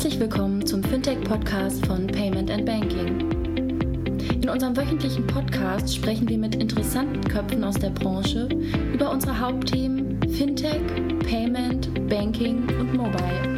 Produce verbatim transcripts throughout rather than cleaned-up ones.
Herzlich willkommen zum Fintech-Podcast von Payment and Banking. In unserem wöchentlichen Podcast sprechen wir mit interessanten Köpfen aus der Branche über unsere Hauptthemen Fintech, Payment, Banking und Mobile.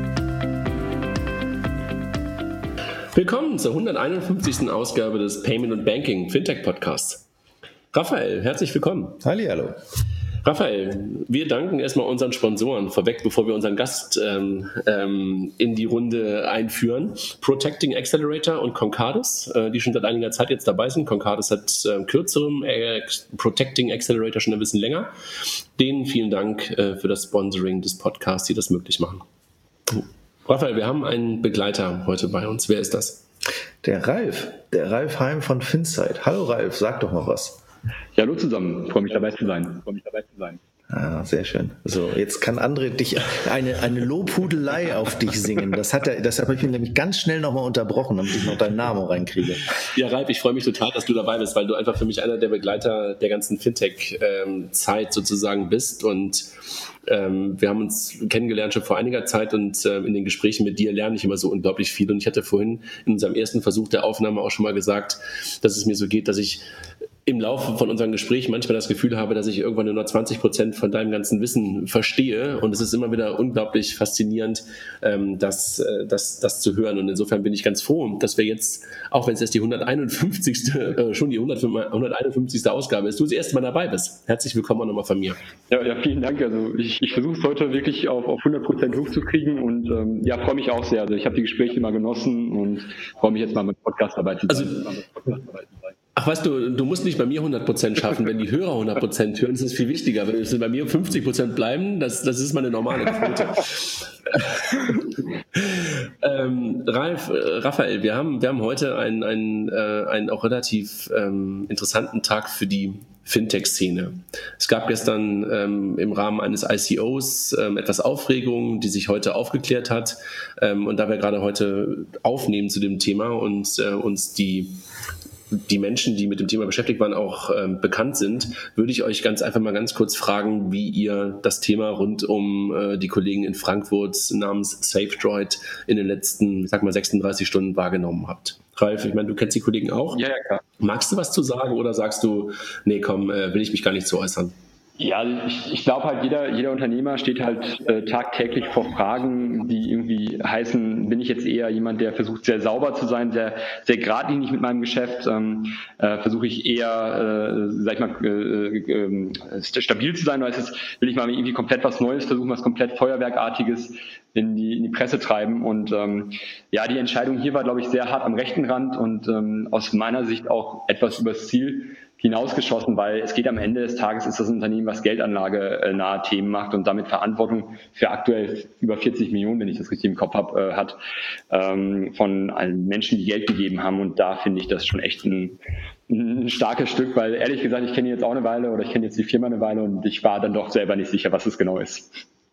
Willkommen zur hunderteinundfünfzigsten Ausgabe des Payment and Banking Fintech Podcasts. Raphael, herzlich willkommen. Hallihallo. Raphael, wir danken erstmal unseren Sponsoren vorweg, bevor wir unseren Gast ähm, ähm, in die Runde einführen. Protecting Accelerator und Concardis, äh, die schon seit einiger Zeit jetzt dabei sind. Concardis hat äh, kürzerem, äh, Protecting Accelerator schon ein bisschen länger. Denen vielen Dank äh, für das Sponsoring des Podcasts, die das möglich machen. Raphael, wir haben einen Begleiter heute bei uns. Wer ist das? Der Ralf, der Ralf Heim von Finsight. Hallo Ralf, sag doch mal was. Ja, hallo zusammen. Ich freue mich dabei zu sein. Ich freue mich dabei zu sein. Ah, sehr schön. So, jetzt kann André dich eine, eine Lobhudelei auf dich singen. Das hat er, das habe ich mir nämlich ganz schnell nochmal unterbrochen, damit ich noch deinen Namen reinkriege. Ja, Ralf, ich freue mich total, dass du dabei bist, weil du einfach für mich einer der Begleiter der ganzen Fintech-Zeit sozusagen bist. Und ähm, wir haben uns kennengelernt schon vor einiger Zeit und äh, in den Gesprächen mit dir lerne ich immer so unglaublich viel. Und ich hatte vorhin in unserem ersten Versuch der Aufnahme auch schon mal gesagt, dass es mir so geht, dass ich im Laufe von unseren Gesprächen manchmal das Gefühl habe, dass ich irgendwann nur noch zwanzig Prozent von deinem ganzen Wissen verstehe. Und es ist immer wieder unglaublich faszinierend, ähm, das, äh, das, das zu hören. Und insofern bin ich ganz froh, dass wir jetzt, auch wenn es jetzt die hunderteinundfünfzigste Äh, schon die hunderteinundfünfzigste Ausgabe ist, du das erste Mal dabei bist. Herzlich willkommen auch nochmal von mir. Ja, ja, vielen Dank. Also ich, ich versuche es heute wirklich auf, auf hundert Prozent hochzukriegen und ähm, ja, freue mich auch sehr. Also ich habe die Gespräche mal genossen und freue mich jetzt mal mit Podcast dabei zu sein. Also, Ach, weißt du, du musst nicht bei mir hundert Prozent schaffen. Wenn die Hörer hundert Prozent hören, ist es viel wichtiger. Wenn es bei mir fünfzig Prozent bleiben, das, das ist meine normale Quote. ähm, Ralf, äh, Raphael, wir haben, wir haben heute einen, einen, äh, einen auch relativ ähm, interessanten Tag für die Fintech-Szene. Es gab gestern ähm, im Rahmen eines I C Os ähm, etwas Aufregung, die sich heute aufgeklärt hat. Ähm, und da wir gerade heute aufnehmen zu dem Thema und äh, uns die die Menschen, die mit dem Thema beschäftigt waren, auch ähm, bekannt sind, würde ich euch ganz einfach mal ganz kurz fragen, wie ihr das Thema rund um äh, die Kollegen in Frankfurt namens SafeDroid in den letzten, ich sag mal, sechsunddreißig Stunden wahrgenommen habt. Ralf, ich meine, du kennst die Kollegen auch. Ja, ja, klar. Magst du was zu sagen oder sagst du, nee, komm, äh, will ich mich gar nicht zu äußern? Ja, ich, ich glaube halt, jeder, jeder Unternehmer steht halt äh, tagtäglich vor Fragen, die irgendwie heißen, bin ich jetzt eher jemand, der versucht, sehr sauber zu sein, sehr, sehr geradlinig mit meinem Geschäft, ähm, äh, versuche ich eher, äh, sag ich mal, äh, äh, stabil zu sein, oder ist es, will ich mal irgendwie komplett was Neues versuchen, was komplett Feuerwerkartiges in die, in die Presse treiben. Und ähm, ja, die Entscheidung hier war, glaube ich, sehr hart am rechten Rand und ähm, aus meiner Sicht auch etwas übers Ziel hinausgeschossen, weil es geht am Ende des Tages, ist das ein Unternehmen, was Geldanlage äh, nahe Themen macht und damit Verantwortung für aktuell über vierzig Millionen, wenn ich das richtig im Kopf habe, äh, hat, ähm, von allen Menschen, die Geld gegeben haben. Und da finde ich das schon echt ein, ein starkes Stück, weil ehrlich gesagt, ich kenne jetzt auch eine Weile oder ich kenne jetzt die Firma eine Weile und ich war dann doch selber nicht sicher, was es genau ist.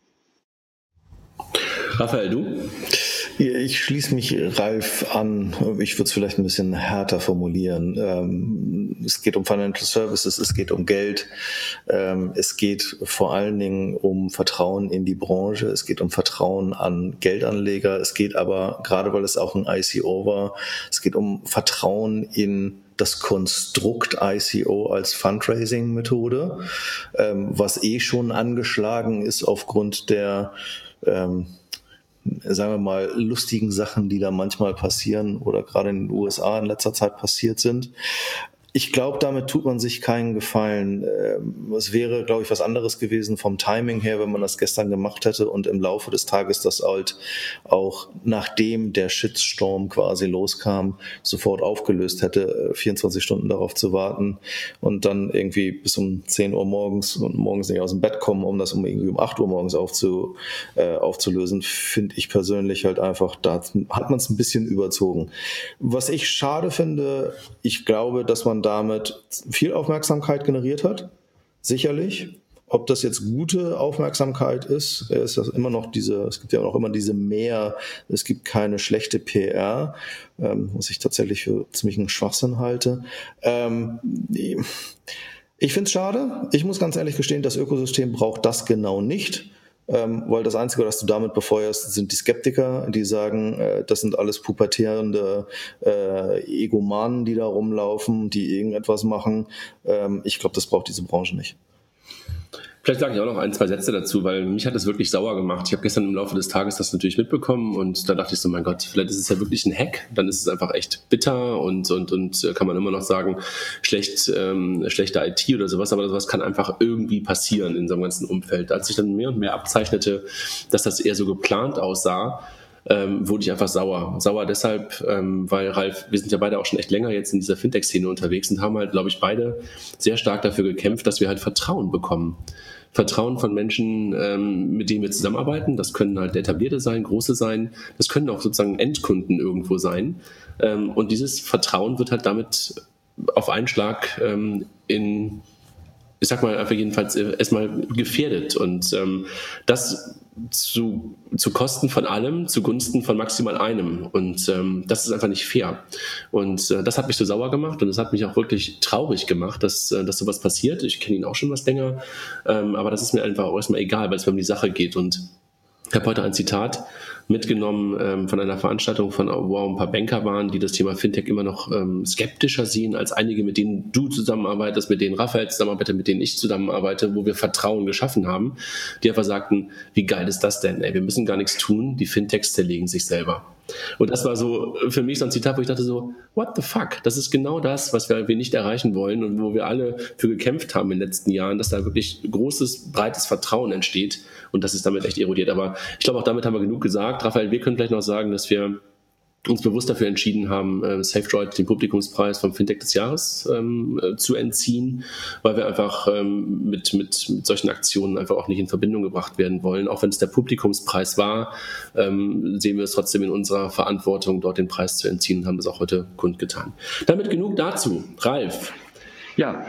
Raphael, du? Ich schließe mich Ralf an. Ich würde es vielleicht ein bisschen härter formulieren. Ähm, es geht um Financial Services, es geht um Geld, ähm, es geht vor allen Dingen um Vertrauen in die Branche, es geht um Vertrauen an Geldanleger, es geht aber, gerade weil es auch ein I C O war, es geht um Vertrauen in das Konstrukt I C O als Fundraising-Methode, ähm, was eh schon angeschlagen ist aufgrund der ähm, sagen wir mal, lustigen Sachen, die da manchmal passieren oder gerade in den U S A in letzter Zeit passiert sind. Ich glaube, damit tut man sich keinen Gefallen. Es wäre, glaube ich, was anderes gewesen vom Timing her, wenn man das gestern gemacht hätte und im Laufe des Tages das halt auch, nachdem der Shitstorm quasi loskam, sofort aufgelöst hätte, vierundzwanzig Stunden darauf zu warten und dann irgendwie bis um zehn Uhr morgens und morgens nicht aus dem Bett kommen, um das um irgendwie um acht Uhr morgens aufzu, äh, aufzulösen, finde ich persönlich halt einfach, da hat man es ein bisschen überzogen. Was ich schade finde, ich glaube, dass man damit viel Aufmerksamkeit generiert hat, sicherlich. Ob das jetzt gute Aufmerksamkeit ist, ist das immer noch diese, es gibt ja auch immer diese mehr, es gibt keine schlechte P R, ähm, was ich tatsächlich für ziemlich einen Schwachsinn halte. Ähm, ich finde es schade. Ich muss ganz ehrlich gestehen, das Ökosystem braucht das genau nicht. ähm, weil das Einzige, was du damit befeuerst, sind die Skeptiker, die sagen, äh, das sind alles pubertierende äh, Egomanen, die da rumlaufen, die irgendetwas machen. Ähm, ich glaube, das braucht diese Branche nicht. Vielleicht sage ich auch noch ein, zwei Sätze dazu, weil mich hat das wirklich sauer gemacht. Ich habe gestern im Laufe des Tages das natürlich mitbekommen und da dachte ich so, mein Gott, vielleicht ist es ja wirklich ein Hack, dann ist es einfach echt bitter und und und kann man immer noch sagen, schlecht ähm, schlechte I T oder sowas, aber sowas kann einfach irgendwie passieren in so einem ganzen Umfeld. Als sich dann mehr und mehr abzeichnete, dass das eher so geplant aussah, Ähm, wurde ich einfach sauer. Sauer deshalb, ähm, weil Ralf, wir sind ja beide auch schon echt länger jetzt in dieser Fintech-Szene unterwegs und haben halt, glaube ich, beide sehr stark dafür gekämpft, dass wir halt Vertrauen bekommen. Vertrauen von Menschen, ähm, mit denen wir zusammenarbeiten. Das können halt etablierte sein, große sein. Das können auch sozusagen Endkunden irgendwo sein. Ähm, und dieses Vertrauen wird halt damit auf einen Schlag ähm, in, ich sag mal einfach jedenfalls erstmal gefährdet. Und ähm, das zu, zu Kosten von allem, zugunsten von maximal einem. Und ähm, das ist einfach nicht fair. Und äh, das hat mich so sauer gemacht und das hat mich auch wirklich traurig gemacht, dass, äh, dass sowas passiert. Ich kenne ihn auch schon was länger, ähm, aber das ist mir einfach auch erstmal egal, weil es mir um die Sache geht. Und ich habe heute ein Zitat mitgenommen ähm, von einer Veranstaltung, von, wo auch ein paar Banker waren, die das Thema Fintech immer noch ähm, skeptischer sehen als einige, mit denen du zusammenarbeitest, mit denen Raphael zusammenarbeitet, mit denen ich zusammenarbeite, wo wir Vertrauen geschaffen haben, die einfach sagten, wie geil ist das denn? Ey, wir müssen gar nichts tun, die Fintechs zerlegen sich selber. Und das war so für mich so ein Zitat, wo ich dachte so, what the fuck? Das ist genau das, was wir, wir nicht erreichen wollen und wo wir alle für gekämpft haben in den letzten Jahren, dass da wirklich großes, breites Vertrauen entsteht und das ist damit echt erodiert. Aber ich glaube, auch damit haben wir genug gesagt. Raphael, wir können vielleicht noch sagen, dass wir uns bewusst dafür entschieden haben, äh, SafeDroid den Publikumspreis vom Fintech des Jahres ähm, äh, zu entziehen, weil wir einfach ähm, mit, mit, mit solchen Aktionen einfach auch nicht in Verbindung gebracht werden wollen. Auch wenn es der Publikumspreis war, ähm, sehen wir es trotzdem in unserer Verantwortung, dort den Preis zu entziehen und haben das auch heute kundgetan. Damit genug dazu. Ralf. Ja.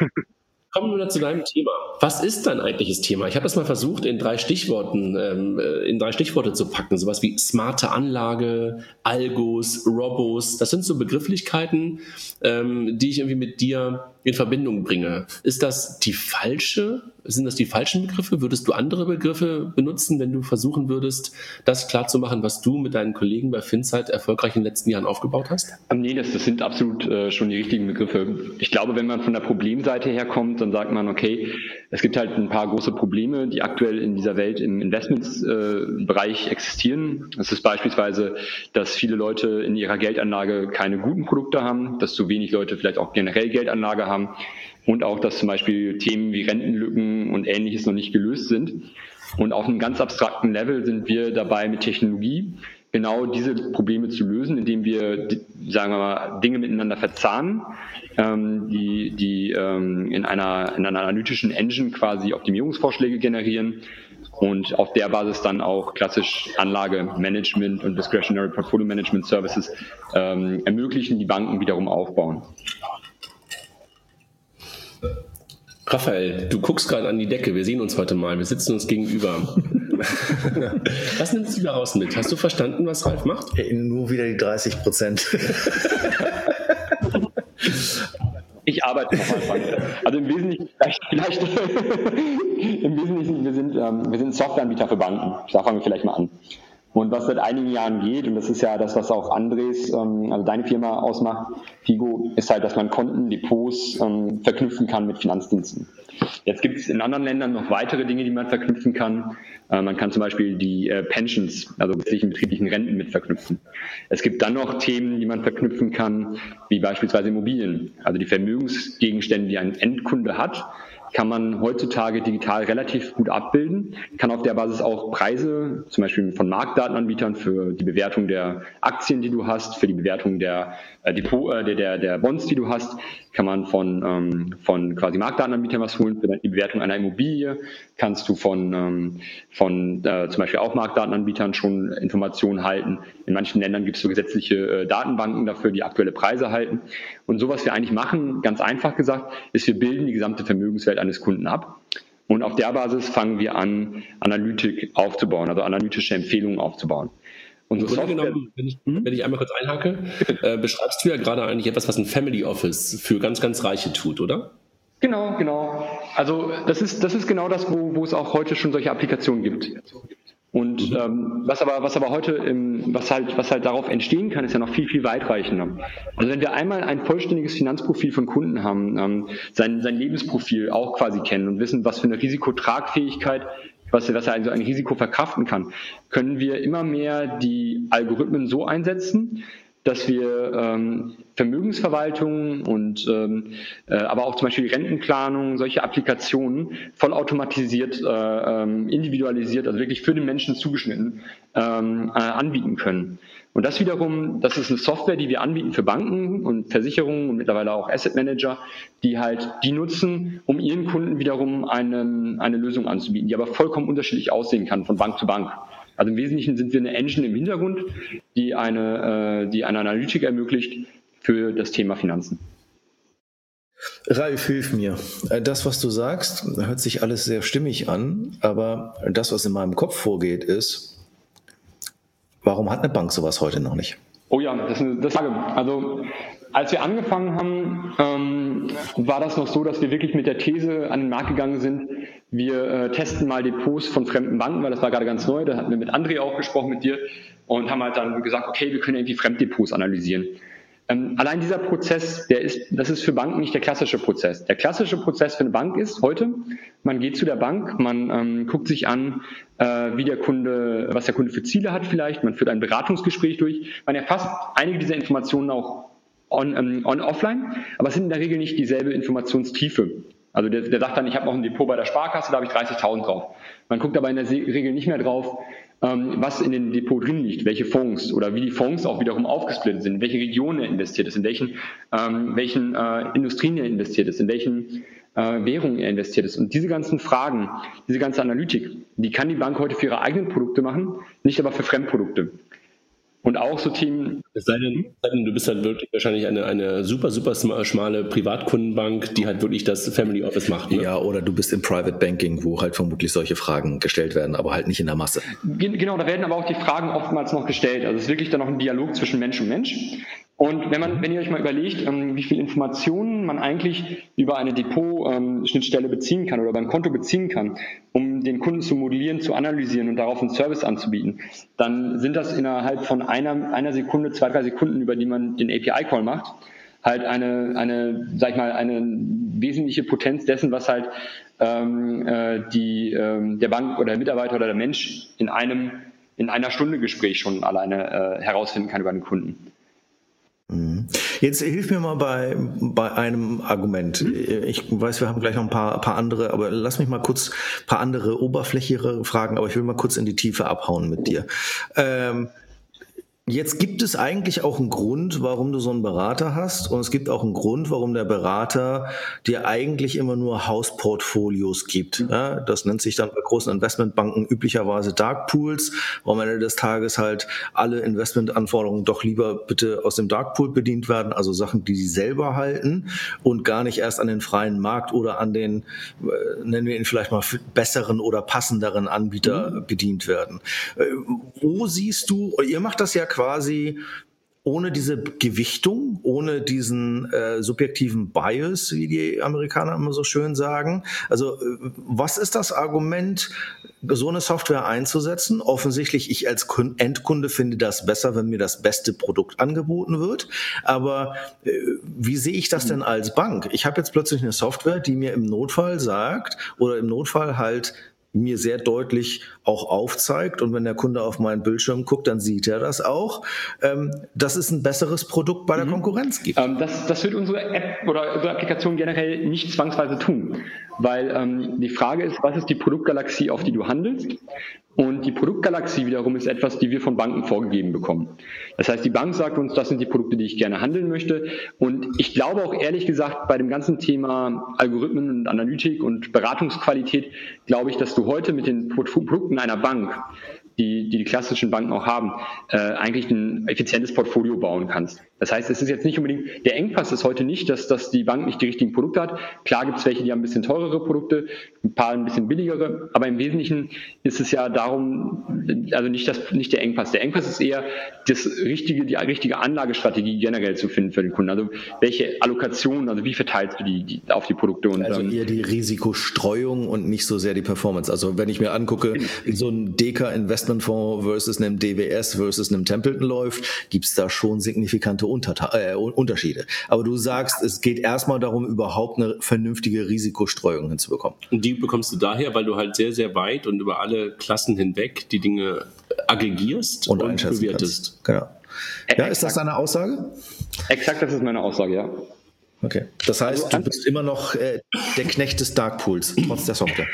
Kommen wir zu deinem Thema. Was ist dein eigentliches Thema? Ich habe das mal versucht, in drei Stichworten, ähm, in drei Stichworte zu packen. Sowas wie smarte Anlage, Algos, Robos. Das sind so Begrifflichkeiten, ähm, die ich irgendwie mit dir in Verbindung bringe. Ist das die falsche? Sind das die falschen Begriffe? Würdest du andere Begriffe benutzen, wenn du versuchen würdest, das klarzumachen, was du mit deinen Kollegen bei Finsight erfolgreich in den letzten Jahren aufgebaut hast? Nee, das, das sind absolut äh, schon die richtigen Begriffe. Ich glaube, wenn man von der Problemseite herkommt, dann sagt man, okay, es gibt halt ein paar große Probleme, die aktuell in dieser Welt im Investmentsbereich äh, existieren. Das ist beispielsweise, dass viele Leute in ihrer Geldanlage keine guten Produkte haben, dass zu wenig Leute vielleicht auch generell Geldanlage haben und auch, dass zum Beispiel Themen wie Rentenlücken und Ähnliches noch nicht gelöst sind. Und auf einem ganz abstrakten Level sind wir dabei, mit Technologie genau diese Probleme zu lösen, indem wir, sagen wir mal, Dinge miteinander verzahnen, ähm, die, die ähm, in einer, in einer analytischen Engine quasi Optimierungsvorschläge generieren und auf der Basis dann auch klassisch Anlagemanagement und Discretionary Portfolio Management Services ähm, ermöglichen, die Banken wiederum aufbauen. Raphael, du guckst gerade an die Decke. Wir sehen uns heute mal. Wir sitzen uns gegenüber. Was nimmst du daraus mit? Hast du verstanden, was Ralf macht? Nur wieder die dreißig Prozent. Ich arbeite noch mal. Also im Wesentlichen, vielleicht, vielleicht im Wesentlichen, wir sind, ähm, wir sind Softwareanbieter für Banken. Da fangen wir vielleicht mal an. Und was seit einigen Jahren geht, und das ist ja das, was auch Andres, ähm, also deine Firma ausmacht, Figo, ist halt, dass man Konten, Depots ähm, verknüpfen kann mit Finanzdiensten. Jetzt gibt es in anderen Ländern noch weitere Dinge, die man verknüpfen kann. Äh, man kann zum Beispiel die äh, Pensions, also gesetzlichen betrieblichen Renten mit verknüpfen. Es gibt dann noch Themen, die man verknüpfen kann, wie beispielsweise Immobilien. Also die Vermögensgegenstände, die ein Endkunde hat, kann man heutzutage digital relativ gut abbilden, kann auf der Basis auch Preise, zum Beispiel von Marktdatenanbietern für die Bewertung der Aktien, die du hast, für die Bewertung der äh, Depot, äh, der, der Bonds, die du hast, kann man von, ähm, von quasi Marktdatenanbietern was holen. Für die Bewertung einer Immobilie kannst du von, ähm, von äh, zum Beispiel auch Marktdatenanbietern schon Informationen halten. In manchen Ländern gibt es so gesetzliche äh, Datenbanken dafür, die aktuelle Preise halten. Und so, was wir eigentlich machen, ganz einfach gesagt, ist, wir bilden die gesamte Vermögenswelt eines Kunden ab. Und auf der Basis fangen wir an, Analytik aufzubauen, also analytische Empfehlungen aufzubauen. Und so genommen, wenn ich, wenn ich einmal kurz einhake, äh, beschreibst du ja gerade eigentlich etwas, was ein Family Office für ganz, ganz Reiche tut, oder? Genau, genau. Also das ist, das ist genau das, wo, wo es auch heute schon solche Applikationen gibt. Und mhm. ähm, was aber, was aber heute, im, was halt, was halt darauf entstehen kann, ist ja noch viel, viel weitreichender. Also wenn wir einmal ein vollständiges Finanzprofil von Kunden haben, ähm, sein, sein Lebensprofil auch quasi kennen und wissen, was für eine Risikotragfähigkeit, was, was er also ein Risiko verkraften kann, können wir immer mehr die Algorithmen so einsetzen, dass wir ähm, Vermögensverwaltung und ähm, äh, aber auch zum Beispiel die Rentenplanung, solche Applikationen vollautomatisiert, äh, ähm, individualisiert, also wirklich für den Menschen zugeschnitten ähm, äh, anbieten können. Und das wiederum, das ist eine Software, die wir anbieten für Banken und Versicherungen und mittlerweile auch Asset Manager, die halt die nutzen, um ihren Kunden wiederum eine, eine Lösung anzubieten, die aber vollkommen unterschiedlich aussehen kann von Bank zu Bank. Also im Wesentlichen sind wir eine Engine im Hintergrund, die eine, äh, die eine Analytik ermöglicht für das Thema Finanzen. Ralf, hilf mir. Das, was du sagst, hört sich alles sehr stimmig an, aber das, was in meinem Kopf vorgeht, ist, warum hat eine Bank sowas heute noch nicht? Oh ja, das ist eine, das ist eine Frage. Also als wir angefangen haben, ähm, war das noch so, dass wir wirklich mit der These an den Markt gegangen sind, wir äh, testen mal Depots von fremden Banken, weil das war gerade ganz neu, da hatten wir mit André auch gesprochen, mit dir, und haben halt dann gesagt, okay, wir können irgendwie Fremddepots analysieren. Ähm, allein dieser Prozess, der ist, das ist für Banken nicht der klassische Prozess. Der klassische Prozess für eine Bank ist heute, man geht zu der Bank, man ähm, guckt sich an, äh, wie der Kunde, was der Kunde für Ziele hat vielleicht, man führt ein Beratungsgespräch durch, man erfasst einige dieser Informationen auch on, ähm, on offline, aber es sind in der Regel nicht dieselbe Informationstiefe. Also der, der sagt dann, ich habe noch ein Depot bei der Sparkasse, da habe ich dreißigtausend drauf. Man guckt aber in der Regel nicht mehr drauf, ähm, was in dem Depot drin liegt, welche Fonds oder wie die Fonds auch wiederum aufgesplittet sind, in welche Regionen er investiert ist, in welchen, ähm, welchen äh, Industrien er investiert ist, in welchen äh, Währungen er investiert ist. Und diese ganzen Fragen, diese ganze Analytik, die kann die Bank heute für ihre eigenen Produkte machen, nicht aber für Fremdprodukte. Und auch so Themen. Es sei denn, du bist halt wirklich wahrscheinlich eine, eine super, super schmale Privatkundenbank, die halt wirklich das Family Office macht. Ne? Ja, oder du bist im Private Banking, wo halt vermutlich solche Fragen gestellt werden, aber halt nicht in der Masse. Genau, da werden aber auch die Fragen oftmals noch gestellt. Also es ist wirklich dann noch ein Dialog zwischen Mensch und Mensch. Und wenn man, wenn ihr euch mal überlegt, wie viel Informationen man eigentlich über eine Depot-Schnittstelle beziehen kann oder über ein Konto beziehen kann, um den Kunden zu modellieren, zu analysieren und darauf einen Service anzubieten, dann sind das innerhalb von einer, einer Sekunde, zwei, drei Sekunden, über die man den A P I-Call macht, halt eine, eine, sag ich mal, eine wesentliche Potenz dessen, was halt ähm, äh, die, ähm, der Bank oder der Mitarbeiter oder der Mensch in einem, in einer Stunde Gespräch schon alleine äh, herausfinden kann über den Kunden. Jetzt hilf mir mal bei, bei einem Argument. Ich weiß, wir haben gleich noch ein paar, paar andere, aber lass mich mal kurz ein paar andere oberflächlichere Fragen, aber ich will mal kurz in die Tiefe abhauen mit dir. Ähm, Jetzt gibt es eigentlich auch einen Grund, warum du so einen Berater hast, und es gibt auch einen Grund, warum der Berater dir eigentlich immer nur Hausportfolios gibt. Ja, das nennt sich dann bei großen Investmentbanken üblicherweise Dark Pools, wo am Ende des Tages halt alle Investmentanforderungen doch lieber bitte aus dem Dark Pool bedient werden, also Sachen, die sie selber halten und gar nicht erst an den freien Markt oder an den, äh, nennen wir ihn vielleicht mal, besseren oder passenderen Anbieter mhm. bedient werden. Äh, wo siehst du, ihr macht das ja quasi ohne diese Gewichtung, ohne diesen äh, subjektiven Bias, wie die Amerikaner immer so schön sagen. Also äh, was ist das Argument, so eine Software einzusetzen? Offensichtlich, ich als Endkunde finde das besser, wenn mir das beste Produkt angeboten wird. Aber äh, wie sehe ich das denn als Bank? Ich habe jetzt plötzlich eine Software, die mir im Notfall sagt oder im Notfall halt mir sehr deutlich auch aufzeigt, und wenn der Kunde auf meinen Bildschirm guckt, dann sieht er das auch, ähm, dass es ein besseres Produkt bei der Konkurrenz gibt. Ähm, das, das wird unsere App oder unsere Applikation generell nicht zwangsweise tun, weil ähm, die Frage ist, was ist die Produktgalaxie, auf die du handelst? Und die Produktgalaxie wiederum ist etwas, die wir von Banken vorgegeben bekommen. Das heißt, die Bank sagt uns, das sind die Produkte, die ich gerne handeln möchte. Und ich glaube auch ehrlich gesagt, bei dem ganzen Thema Algorithmen und Analytik und Beratungsqualität, glaube ich, dass du heute mit den Produkten einer Bank, die die, die klassischen Banken auch haben, äh, eigentlich ein effizientes Portfolio bauen kannst. Das heißt, es ist jetzt nicht unbedingt, der Engpass ist heute nicht, dass, dass die Bank nicht die richtigen Produkte hat. Klar gibt es welche, die haben ein bisschen teurere Produkte, ein paar ein bisschen billigere, aber im Wesentlichen ist es ja darum, also nicht, das, nicht der Engpass. Der Engpass ist eher das richtige, die richtige Anlagestrategie generell zu finden für den Kunden. Also welche Allokation, also wie verteilst du die, die auf die Produkte? Und, also eher die Risikostreuung und nicht so sehr die Performance. Also wenn ich mir angucke, wie so ein Deka Investmentfonds versus einem D W S versus einem Templeton läuft, gibt es da schon signifikante Unterta- äh, Unterschiede. Aber du sagst, es geht erstmal darum, überhaupt eine vernünftige Risikostreuung hinzubekommen. Und die bekommst du daher, weil du halt sehr, sehr weit und über alle Klassen hinweg die Dinge aggregierst und, und bewertest. Kannst. Genau. Ja, ist das deine Aussage? Exakt, das ist meine Aussage, ja. Okay. Das heißt, du bist immer noch äh, der Knecht des Darkpools, trotz der Software.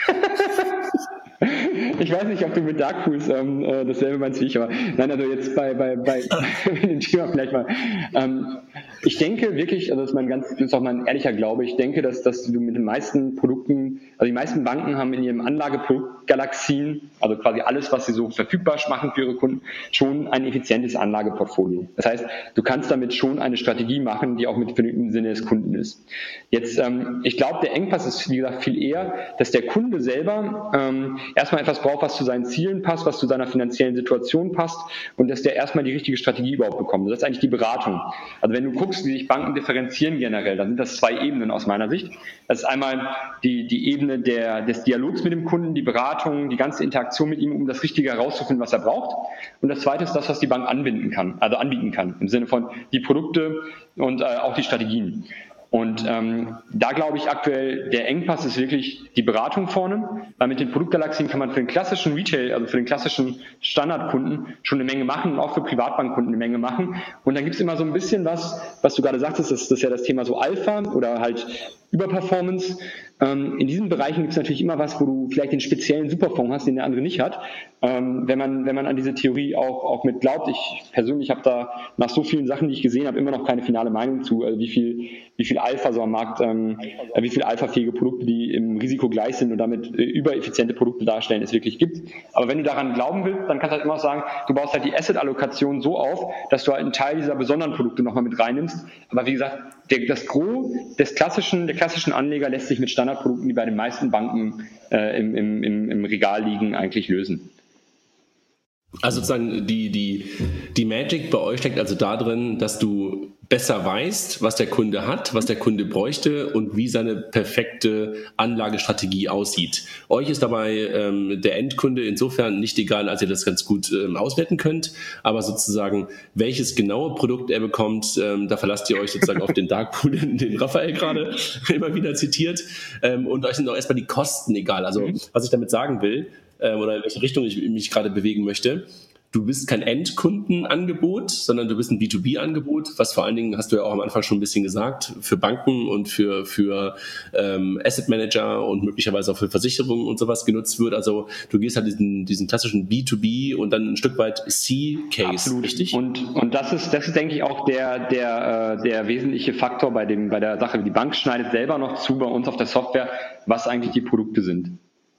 Ich weiß nicht, ob du mit Darkpools ähm, äh, dasselbe meinst wie ich, aber nein, also jetzt bei, bei, bei dem Thema vielleicht mal. Ähm, ich denke wirklich, also das ist mein ganz, das ist auch mein ehrlicher Glaube, ich denke, dass, dass du mit den meisten Produkten, also die meisten Banken haben in ihrem Anlageproduktgalaxien, also quasi alles, was sie so verfügbar machen für ihre Kunden, schon ein effizientes Anlageportfolio. Das heißt, du kannst damit schon eine Strategie machen, die auch mit im Sinne des Kunden ist. Jetzt, ähm, ich glaube, der Engpass ist, wie gesagt, viel eher, dass der Kunde selber ähm, erstmal etwas braucht, was zu seinen Zielen passt, was zu seiner finanziellen Situation passt und dass der erstmal die richtige Strategie überhaupt bekommt. Das ist eigentlich die Beratung. Also wenn du guckst, wie sich Banken differenzieren generell, dann sind das zwei Ebenen aus meiner Sicht. Das ist einmal die, die Ebene der, des Dialogs mit dem Kunden, die Beratung, die ganze Interaktion mit ihm, um das Richtige herauszufinden, was er braucht. Und das Zweite ist das, was die Bank anbinden kann, also anbieten kann, im Sinne von die Produkte und äh, auch die Strategien. Und ähm, da glaube ich aktuell, der Engpass ist wirklich die Beratung vorne, weil mit den Produktgalaxien kann man für den klassischen Retail, also für den klassischen Standardkunden schon eine Menge machen und auch für Privatbankkunden eine Menge machen. Und dann gibt es immer so ein bisschen was, was du gerade sagtest, das, das ist ja das Thema so Alpha oder halt Überperformance. Ähm, in diesen Bereichen gibt es natürlich immer was, wo du vielleicht den speziellen Superfonds hast, den der andere nicht hat. Ähm, wenn man wenn man an diese Theorie auch auch mit glaubt. Ich persönlich habe da nach so vielen Sachen, die ich gesehen habe, immer noch keine finale Meinung zu, also wie viel wie viel Alpha so am Markt, ähm, wie viel alphafähige Produkte, die im Risiko gleich sind und damit äh, übereffiziente Produkte darstellen, es wirklich gibt. Aber wenn du daran glauben willst, dann kannst du halt immer sagen, du baust halt die Asset-Allokation so auf, dass du halt einen Teil dieser besonderen Produkte nochmal mit reinnimmst. Aber wie gesagt, der, das Gros des klassischen, der klassischen Anleger lässt sich mit Standardprodukten, die bei den meisten Banken äh, im, im, im Regal liegen, eigentlich lösen. Also sozusagen die, die, die Magic bei euch steckt also darin, dass du besser weißt, was der Kunde hat, was der Kunde bräuchte und wie seine perfekte Anlagestrategie aussieht. Euch ist dabei ähm, der Endkunde insofern nicht egal, als ihr das ganz gut ähm, auswerten könnt, aber sozusagen welches genaue Produkt er bekommt, ähm, da verlasst ihr euch sozusagen auf den Darkpool, den Raphael gerade immer wieder zitiert, ähm, und euch sind auch erstmal die Kosten egal. Also was ich damit sagen will, oder in welche Richtung ich mich gerade bewegen möchte. Du bist kein Endkundenangebot, sondern du bist ein B zwei B-Angebot, was vor allen Dingen, hast du ja auch am Anfang schon ein bisschen gesagt, für Banken und für, für ähm, Asset Manager und möglicherweise auch für Versicherungen und sowas genutzt wird. Also du gehst halt diesen, diesen klassischen B zwei B und dann ein Stück weit C-Case. Absolut. Richtig? Und, und das ist, das ist, denke ich, auch der, der, der wesentliche Faktor bei dem, bei der Sache. Die Bank schneidet selber noch zu bei uns auf der Software, was eigentlich die Produkte sind.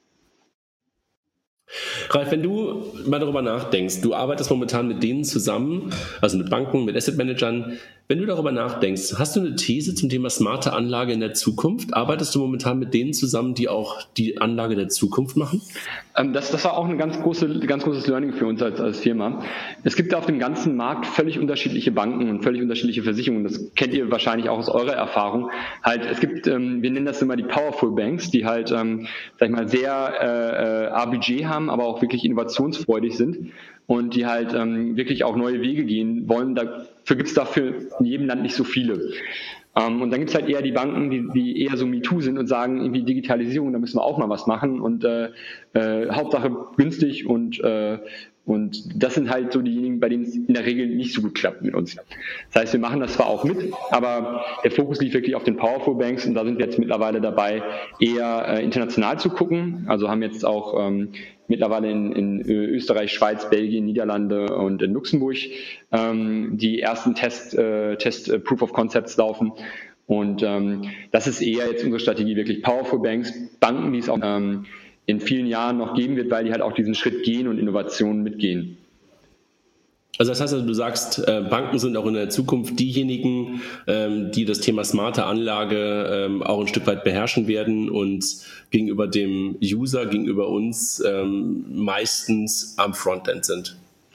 Ralf, wenn du mal darüber nachdenkst, du arbeitest momentan mit denen zusammen, also mit Banken, mit Asset Managern. Wenn du darüber nachdenkst, hast du eine These zum Thema smarte Anlage in der Zukunft? Arbeitest du momentan mit denen zusammen, die auch die Anlage der Zukunft machen? Ähm, das, das war auch ein ganz, große, ganz großes Learning für uns als, als Firma. Es gibt auf dem ganzen Markt völlig unterschiedliche Banken und völlig unterschiedliche Versicherungen. Das kennt ihr wahrscheinlich auch aus eurer Erfahrung. Halt, es gibt, ähm, wir nennen das immer die Powerful Banks, die halt, ähm, sag ich mal, sehr äh, Budget haben, aber auch wirklich innovationsfreudig sind und die halt ähm, wirklich auch neue Wege gehen wollen. Dafür gibt es dafür in jedem Land nicht so viele. Ähm, und dann gibt es halt eher die Banken, die, die eher so MeToo sind und sagen, irgendwie Digitalisierung, da müssen wir auch mal was machen und äh, äh, Hauptsache günstig und äh, und das sind halt so diejenigen, bei denen es in der Regel nicht so gut klappt mit uns. Das heißt, wir machen das zwar auch mit, aber der Fokus liegt wirklich auf den Powerful Banks und da sind wir jetzt mittlerweile dabei, eher äh, international zu gucken. Also haben jetzt auch ähm, mittlerweile in, in Österreich, Schweiz, Belgien, Niederlande und in Luxemburg ähm, die ersten Test, äh, Test äh, Proof of Concepts laufen. Und ähm, das ist eher jetzt unsere Strategie, wirklich Powerful Banks, Banken, die es auch ähm, in vielen Jahren noch geben wird, weil die halt auch diesen Schritt gehen und Innovationen mitgehen. Also das heißt, also, du sagst, äh, Banken sind auch in der Zukunft diejenigen, ähm, die das Thema smarte Anlage ähm, auch ein Stück weit beherrschen werden und gegenüber dem User, gegenüber uns ähm, meistens am Frontend sind.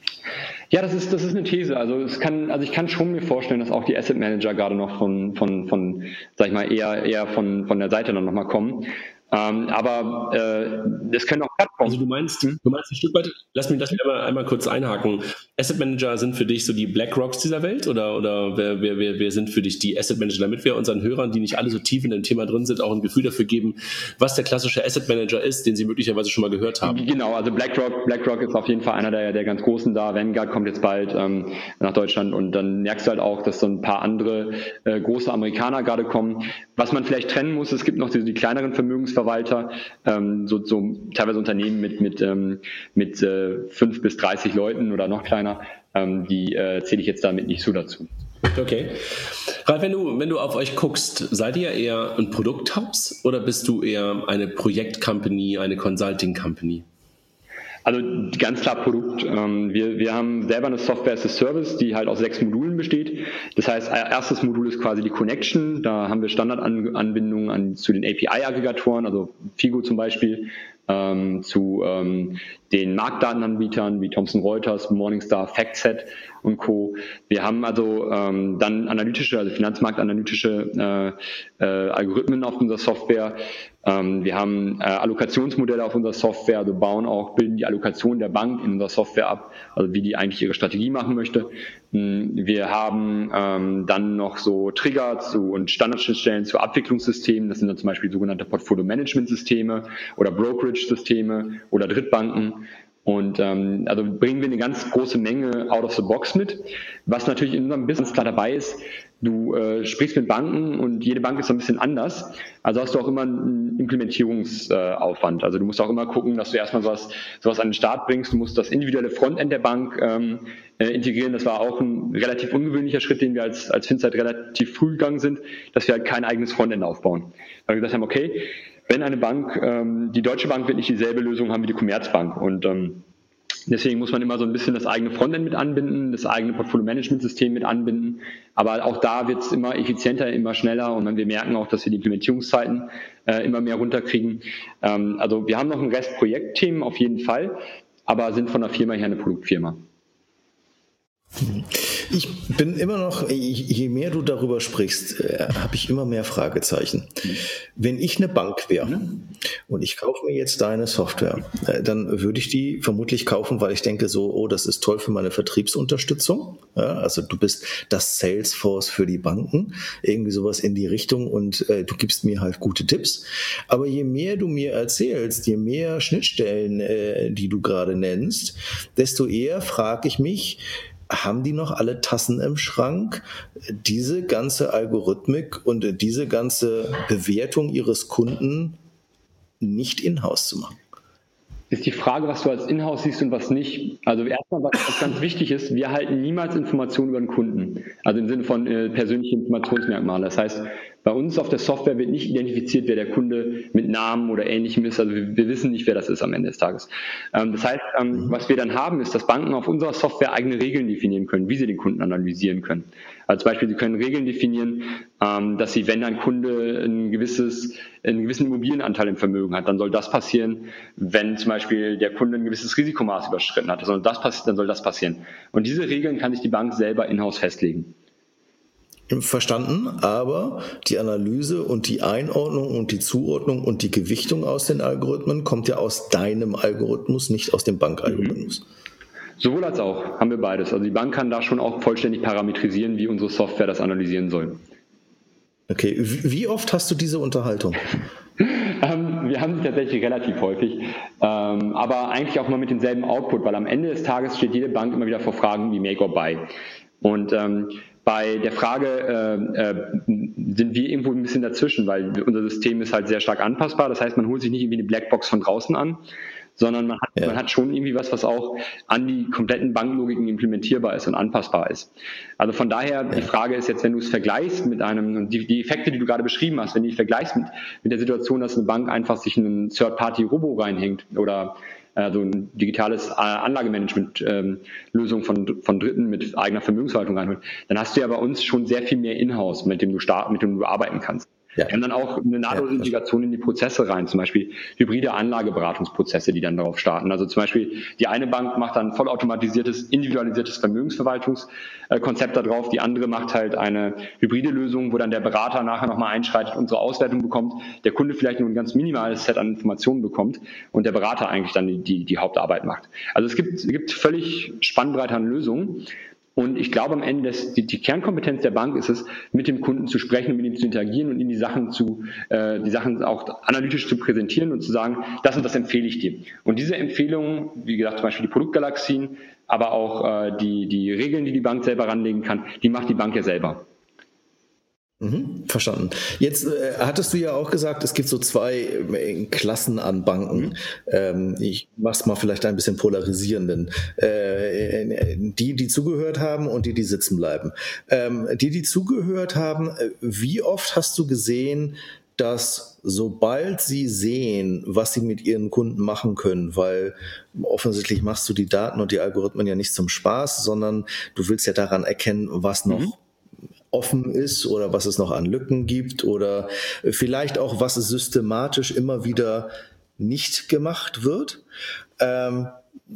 Ja, das ist, das ist eine These. Also es kann, also ich kann schon mir vorstellen, dass auch die Asset Manager gerade noch von, von, von, sag ich mal, eher, eher von, von der Seite dann nochmal kommen. Ähm, aber äh, es können auch Plattformen. Also du meinst, du meinst ein Stück weit, lass mich das einmal, einmal kurz einhaken. Asset Manager sind für dich so die BlackRocks dieser Welt oder, oder wer, wer, wer, wer sind für dich die Asset Manager, damit wir unseren Hörern, die nicht alle so tief in dem Thema drin sind, auch ein Gefühl dafür geben, was der klassische Asset Manager ist, den sie möglicherweise schon mal gehört haben? Genau, also BlackRock, BlackRock ist auf jeden Fall einer der, der ganz Großen da. Vanguard kommt jetzt bald ähm, nach Deutschland und dann merkst du halt auch, dass so ein paar andere äh, große Amerikaner gerade kommen. Was man vielleicht trennen muss, es gibt noch die, die kleineren Vermögensverwalter, ähm, so, so teilweise Unternehmen mit mit ähm, mit äh, fünf bis dreißig Leuten oder noch kleiner, ähm, die äh, zähle ich jetzt damit nicht so dazu. Okay. Ralf, wenn du, wenn du auf euch guckst, seid ihr eher ein Produkthaus oder bist du eher eine Projekt-Company, eine Consulting-Company? Also ganz klar Produkt. Wir, wir haben selber eine Software as a Service, die halt aus sechs Modulen besteht. Das heißt, erstes Modul ist quasi die Connection. Da haben wir Standardanbindungen an, zu den A P I-Aggregatoren, also Figo zum Beispiel, ähm, zu ähm, den Marktdatenanbietern wie Thomson Reuters, Morningstar, FactSet und Co. Wir haben also ähm, dann analytische, also finanzmarktanalytische äh, äh, Algorithmen auf unserer Software. Ähm, wir haben äh, Allokationsmodelle auf unserer Software, also bauen auch, bilden die Allokation der Bank in unserer Software ab, also wie die eigentlich ihre Strategie machen möchte. Wir haben ähm, dann noch so Trigger zu und Standardschnittstellen zu Abwicklungssystemen. Das sind dann zum Beispiel sogenannte Portfolio-Management-Systeme oder Brokerage-Systeme oder Drittbanken. Und ähm, also bringen wir eine ganz große Menge out of the box mit. Was natürlich in unserem Business klar dabei ist, du äh, sprichst mit Banken und jede Bank ist so ein bisschen anders. Also hast du auch immer einen Implementierungsaufwand. Äh, also du musst auch immer gucken, dass du erstmal sowas, sowas an den Start bringst. Du musst das individuelle Frontend der Bank ähm, äh, integrieren. Das war auch ein relativ ungewöhnlicher Schritt, den wir als, als Finzeit relativ früh gegangen sind, dass wir halt kein eigenes Frontend aufbauen. Weil wir gesagt haben, okay, wenn eine Bank, ähm, die Deutsche Bank wird nicht dieselbe Lösung haben wie die Commerzbank und ähm, deswegen muss man immer so ein bisschen das eigene Frontend mit anbinden, das eigene Portfolio-Management-System mit anbinden, aber auch da wird es immer effizienter, immer schneller und wir merken auch, dass wir die Implementierungszeiten äh, immer mehr runterkriegen. Ähm, also wir haben noch einen Rest Projektthemen auf jeden Fall, aber sind von der Firma her eine Produktfirma. Ich bin immer noch, je mehr du darüber sprichst, äh, habe ich immer mehr Fragezeichen. Wenn ich eine Bank wäre und ich kaufe mir jetzt deine Software, äh, dann würde ich die vermutlich kaufen, weil ich denke so, oh, das ist toll für meine Vertriebsunterstützung. Ja, also du bist das Salesforce für die Banken, irgendwie sowas in die Richtung und äh, du gibst mir halt gute Tipps. Aber je mehr du mir erzählst, je mehr Schnittstellen, äh, die du gerade nennst, desto eher frage ich mich, haben die noch alle Tassen im Schrank, diese ganze Algorithmik und diese ganze Bewertung ihres Kunden nicht in-house zu machen? Ist die Frage, was du als Inhouse siehst und was nicht. Also erstmal, was, was ganz wichtig ist, wir halten niemals Informationen über den Kunden. Also im Sinne von äh, persönlichen Informationsmerkmalen. Das heißt, bei uns auf der Software wird nicht identifiziert, wer der Kunde mit Namen oder Ähnlichem ist. Also wir, wir wissen nicht, wer das ist am Ende des Tages. Ähm, das heißt, ähm, was wir dann haben, ist, dass Banken auf unserer Software eigene Regeln definieren können, wie sie den Kunden analysieren können. Also zum Beispiel, sie können Regeln definieren, ähm, dass sie, wenn ein Kunde ein gewisses, einen gewissen Immobilienanteil im Vermögen hat, dann soll das passieren. Wenn zum Beispiel der Kunde ein gewisses Risikomaß überschritten hat, dann soll das passieren, dann soll das passieren. Und diese Regeln kann sich die Bank selber in-house festlegen. Verstanden, aber die Analyse und die Einordnung und die Zuordnung und die Gewichtung aus den Algorithmen kommt ja aus deinem Algorithmus, nicht aus dem Bankalgorithmus. Mhm. Sowohl als auch, haben wir beides. Also die Bank kann da schon auch vollständig parametrisieren, wie unsere Software das analysieren soll. Okay, wie oft hast du diese Unterhaltung? ähm, wir haben sie tatsächlich relativ häufig, ähm, aber eigentlich auch mal mit demselben Output, weil am Ende des Tages steht jede Bank immer wieder vor Fragen wie Make or Buy. Und ähm, bei der Frage äh, äh, sind wir irgendwo ein bisschen dazwischen, weil unser System ist halt sehr stark anpassbar. Das heißt, man holt sich nicht irgendwie eine Blackbox von draußen an, sondern man hat, ja. man hat schon irgendwie was, was auch an die kompletten Banklogiken implementierbar ist und anpassbar ist. Also von daher, die Frage ist jetzt, wenn du es vergleichst mit einem, die, die Effekte, die du gerade beschrieben hast, wenn du die vergleichst mit, mit der Situation, dass eine Bank einfach sich einen Third-Party-Robo reinhängt oder also ein digitales Anlagemanagement-Lösung von, von Dritten mit eigener Vermögensverwaltung reinholt, dann hast du ja bei uns schon sehr viel mehr Inhouse, mit dem du starten, mit dem du arbeiten kannst. Ja. Wir haben dann auch eine nahtlose Integration in die Prozesse rein, zum Beispiel hybride Anlageberatungsprozesse, die dann darauf starten. Also zum Beispiel die eine Bank macht dann vollautomatisiertes, individualisiertes Vermögensverwaltungskonzept da drauf, die andere macht halt eine hybride Lösung, wo dann der Berater nachher nochmal einschreitet, unsere Auswertung bekommt, der Kunde vielleicht nur ein ganz minimales Set an Informationen bekommt und der Berater eigentlich dann die, die, die Hauptarbeit macht. Also es gibt, es gibt völlig Spannbreite an Lösungen. Und ich glaube am Ende, dass die, die Kernkompetenz der Bank ist es, mit dem Kunden zu sprechen und mit ihm zu interagieren und ihm die Sachen zu, äh, die Sachen auch analytisch zu präsentieren und zu sagen, das und das empfehle ich dir. Und diese Empfehlungen, wie gesagt, zum Beispiel die Produktgalaxien, aber auch äh, die, die Regeln, die die Bank selber ranlegen kann, die macht die Bank ja selber. Mhm, verstanden. Jetzt äh, hattest du ja auch gesagt, es gibt so zwei äh, Klassen an Banken. Mhm. Ähm, ich mach's mal vielleicht ein bisschen polarisierenden. Äh, die, die zugehört haben und die, die sitzen bleiben. Ähm, die, die zugehört haben, äh, wie oft hast du gesehen, dass sobald sie sehen, was sie mit ihren Kunden machen können, weil offensichtlich machst du die Daten und die Algorithmen ja nicht zum Spaß, sondern du willst ja daran erkennen, was noch mhm. offen ist oder was es noch an Lücken gibt oder vielleicht auch, was es systematisch immer wieder nicht gemacht wird. Ähm,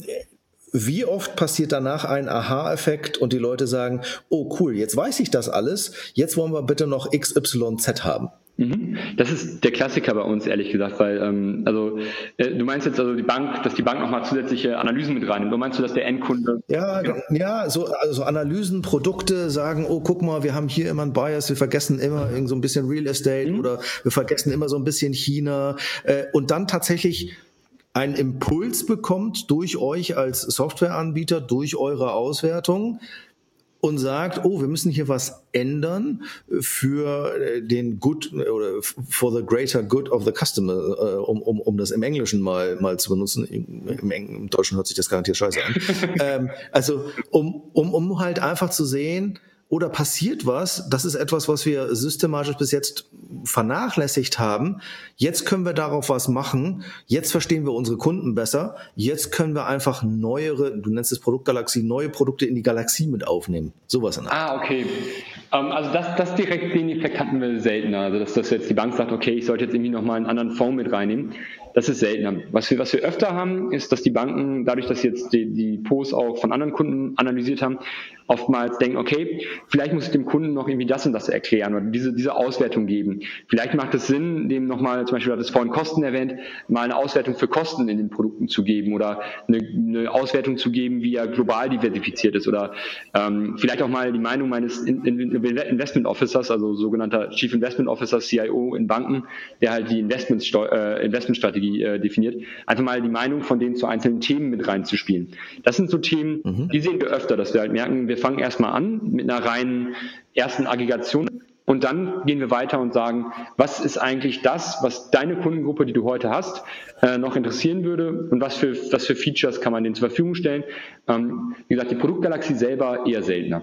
wie oft passiert danach ein Aha-Effekt und die Leute sagen, oh cool, jetzt weiß ich das alles, jetzt wollen wir bitte noch X Y Z haben. Das ist der Klassiker bei uns, ehrlich gesagt, weil, ähm, also, äh, du meinst jetzt also die Bank, dass die Bank nochmal zusätzliche Analysen mit reinnimmt. Du meinst du, dass der Endkunde... Ja, ja, ja so also Analysen, Produkte sagen, oh, guck mal, wir haben hier immer einen Bias, wir vergessen immer irgend so ein bisschen Real Estate mhm. oder wir vergessen immer so ein bisschen China äh, und dann tatsächlich einen Impuls bekommt durch euch als Softwareanbieter, durch eure Auswertung, und sagt, oh, wir müssen hier was ändern für den Good oder for the greater good of the customer, um, um, um das im Englischen mal, mal zu benutzen. Im, im Deutschen hört sich das garantiert scheiße an. ähm, also, um, um, um halt einfach zu sehen, oder passiert was, das ist etwas, was wir systematisch bis jetzt vernachlässigt haben. Jetzt können wir darauf was machen. Jetzt verstehen wir unsere Kunden besser. Jetzt können wir einfach neuere, du nennst es Produktgalaxie, neue Produkte in die Galaxie mit aufnehmen. Sowas in der Art. Ah, okay. Um, also das, das direkt, den Effekt hatten wir seltener. Also dass, dass jetzt die Bank sagt, okay, ich sollte jetzt irgendwie nochmal einen anderen Fonds mit reinnehmen. Das ist seltener. Was wir, was wir öfter haben, ist, dass die Banken, dadurch, dass sie jetzt die, die Posts auch von anderen Kunden analysiert haben, oftmals denken, okay, vielleicht muss ich dem Kunden noch irgendwie das und das erklären oder diese, diese Auswertung geben. Vielleicht macht es Sinn, dem nochmal, zum Beispiel, du hattest vorhin Kosten erwähnt, mal eine Auswertung für Kosten in den Produkten zu geben oder eine, eine Auswertung zu geben, wie er global diversifiziert ist oder ähm, vielleicht auch mal die Meinung meines in, in, Investment Officers, also sogenannter Chief Investment Officer, C I O in Banken, der halt die Investmentsteu- äh, Investmentstrategie äh, definiert, einfach mal die Meinung von denen zu einzelnen Themen mit reinzuspielen. Das sind so Themen, mhm. die sehen wir öfter, dass wir halt merken, wir fangen erstmal an mit einer reinen ersten Aggregation und dann gehen wir weiter und sagen, was ist eigentlich das, was deine Kundengruppe, die du heute hast, äh, noch interessieren würde und was für, was für Features kann man denen zur Verfügung stellen. Ähm, wie gesagt, die Produktgalaxie selber eher seltener.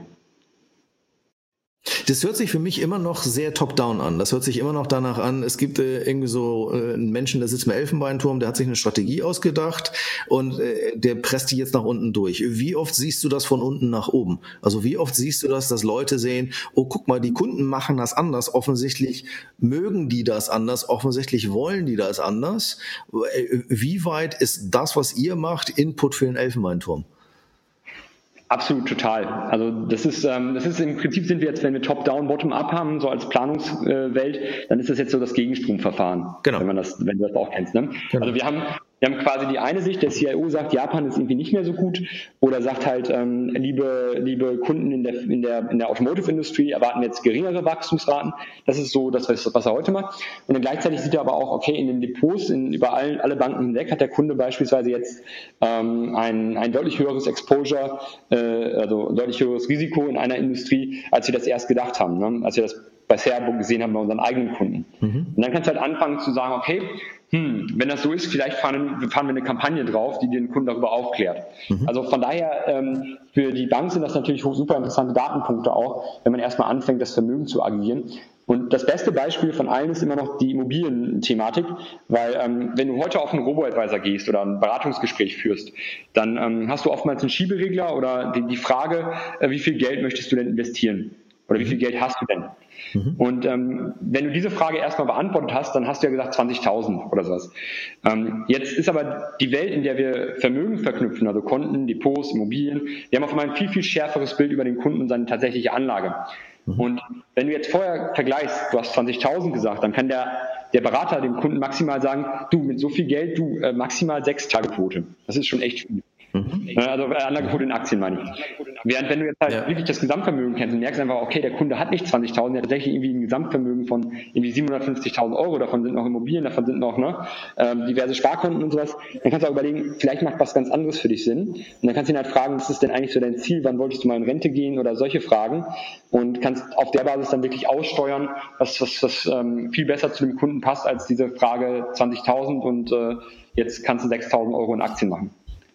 Das hört sich für mich immer noch sehr top-down an. Das hört sich immer noch danach an, es gibt äh, irgendwie so äh, einen Menschen, der sitzt im Elfenbeinturm, der hat sich eine Strategie ausgedacht und äh, der presst die jetzt nach unten durch. Wie oft siehst du das von unten nach oben? Also wie oft siehst du das, dass Leute sehen, oh, guck mal, die Kunden machen das anders. Offensichtlich mögen die das anders. Offensichtlich wollen die das anders. Wie weit ist das, was ihr macht, Input für den Elfenbeinturm? Absolut, total. Also das ist, ähm, das ist im Prinzip sind wir jetzt, wenn wir Top-Down, Bottom-Up haben, so als Planungswelt, äh, dann ist das jetzt so das Gegenstromverfahren, genau. wenn man das, wenn du das auch kennst. Ne? Genau. Also wir haben, wir haben quasi die eine Sicht, der C I O sagt, Japan ist irgendwie nicht mehr so gut, oder sagt halt, ähm, liebe, liebe Kunden in der, in der, in der Automotive-Industrie erwarten wir jetzt geringere Wachstumsraten. Das ist so das, was er heute macht. Und dann gleichzeitig sieht er aber auch, okay, in den Depots, in, über allen, alle Banken hinweg hat der Kunde beispielsweise jetzt ähm, ein, ein deutlich höheres Exposure, äh, also ein deutlich höheres Risiko in einer Industrie, als wir das erst gedacht haben, ne? Als wir das bisher gesehen haben bei unseren eigenen Kunden. Mhm. Und dann kannst du halt anfangen zu sagen, okay, hm, wenn das so ist, vielleicht fahren, fahren wir eine Kampagne drauf, die den Kunden darüber aufklärt. Mhm. Also von daher, ähm, für die Bank sind das natürlich super interessante Datenpunkte auch, wenn man erstmal anfängt, das Vermögen zu aggregieren. Und das beste Beispiel von allen ist immer noch die Immobilienthematik, weil ähm, wenn du heute auf einen Robo-Advisor gehst oder ein Beratungsgespräch führst, dann ähm, hast du oftmals einen Schieberegler oder die, die Frage, äh, wie viel Geld möchtest du denn investieren? Oder wie viel Geld hast du denn? Mhm. Und ähm, wenn du diese Frage erstmal beantwortet hast, dann hast du ja gesagt zwanzigtausend oder sowas. Ähm, jetzt ist aber die Welt, in der wir Vermögen verknüpfen, also Konten, Depots, Immobilien, wir haben auf einmal ein viel, viel schärferes Bild über den Kunden und seine tatsächliche Anlage. Mhm. Und wenn du jetzt vorher vergleichst, du hast zwanzigtausend gesagt, dann kann der, der Berater dem Kunden maximal sagen, du, mit so viel Geld, du äh, maximal sechs Tage Quote. Das ist schon echt viel. Mhm. Also Anlagequote in Aktien meine ich. Während wenn du jetzt halt ja. wirklich das Gesamtvermögen kennst und merkst einfach, okay, der Kunde hat nicht zwanzigtausend, der hat tatsächlich irgendwie ein Gesamtvermögen von irgendwie siebenhundertfünfzigtausend Euro, davon sind noch Immobilien, davon sind noch ne, ähm, diverse Sparkonten und sowas, dann kannst du auch überlegen, vielleicht macht was ganz anderes für dich Sinn. Und dann kannst du ihn halt fragen, was ist denn eigentlich so dein Ziel, wann wolltest du mal in Rente gehen oder solche Fragen und kannst auf der Basis dann wirklich aussteuern, was, was, was ähm, viel besser zu dem Kunden passt als diese Frage zwanzigtausend und äh, jetzt kannst du sechstausend Euro in Aktien machen.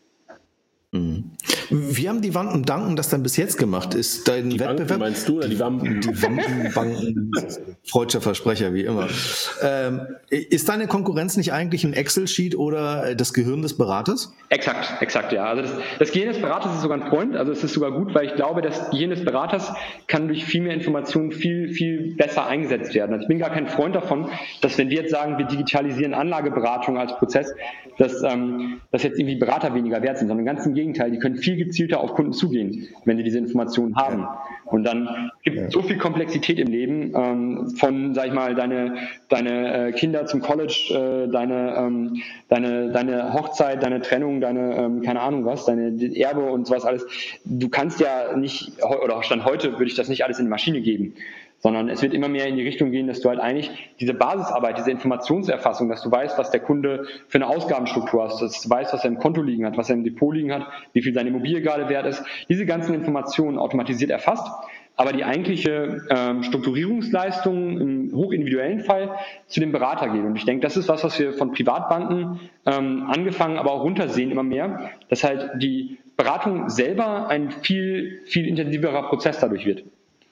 Wie haben die Wanken Danken das dann bis jetzt gemacht? Ist dein die Wettbewerb? Banken meinst du oder die Wampen? Die Wampenbanken, freudscher Versprecher, wie immer. Ähm, ist deine Konkurrenz nicht eigentlich ein Excel-Sheet oder das Gehirn des Beraters? Exakt, exakt, ja. Also das, das Gehirn des Beraters ist sogar ein Freund, also es ist sogar gut, weil ich glaube, das Gehirn des Beraters kann durch viel mehr Informationen viel, viel besser eingesetzt werden. Also ich bin gar kein Freund davon, dass wenn wir jetzt sagen, wir digitalisieren Anlageberatung als Prozess, dass, ähm, dass jetzt irgendwie Berater weniger wert sind, sondern ganz im Gegenteil, die können viel gezielter auf Kunden zugehen, wenn sie diese Informationen haben. Und dann gibt es ja. so viel Komplexität im Leben, ähm, von, sag ich mal, deine, deine äh, Kinder zum College, äh, deine, ähm, deine, deine Hochzeit, deine Trennung, deine, ähm, keine Ahnung was, deine Erbe und sowas alles. Du kannst ja nicht, oder Stand heute würde ich das nicht alles in die Maschine geben, sondern es wird immer mehr in die Richtung gehen, dass du halt eigentlich diese Basisarbeit, diese Informationserfassung, dass du weißt, was der Kunde für eine Ausgabenstruktur hat, dass du weißt, was er im Konto liegen hat, was er im Depot liegen hat, wie viel seine Immobilie gerade wert ist, diese ganzen Informationen automatisiert erfasst, aber die eigentliche ähm, Strukturierungsleistung im hochindividuellen Fall zu dem Berater geht. Und ich denke, das ist was, was wir von Privatbanken ähm, angefangen, aber auch runtersehen immer mehr, dass halt die Beratung selber ein viel, viel intensiverer Prozess dadurch wird.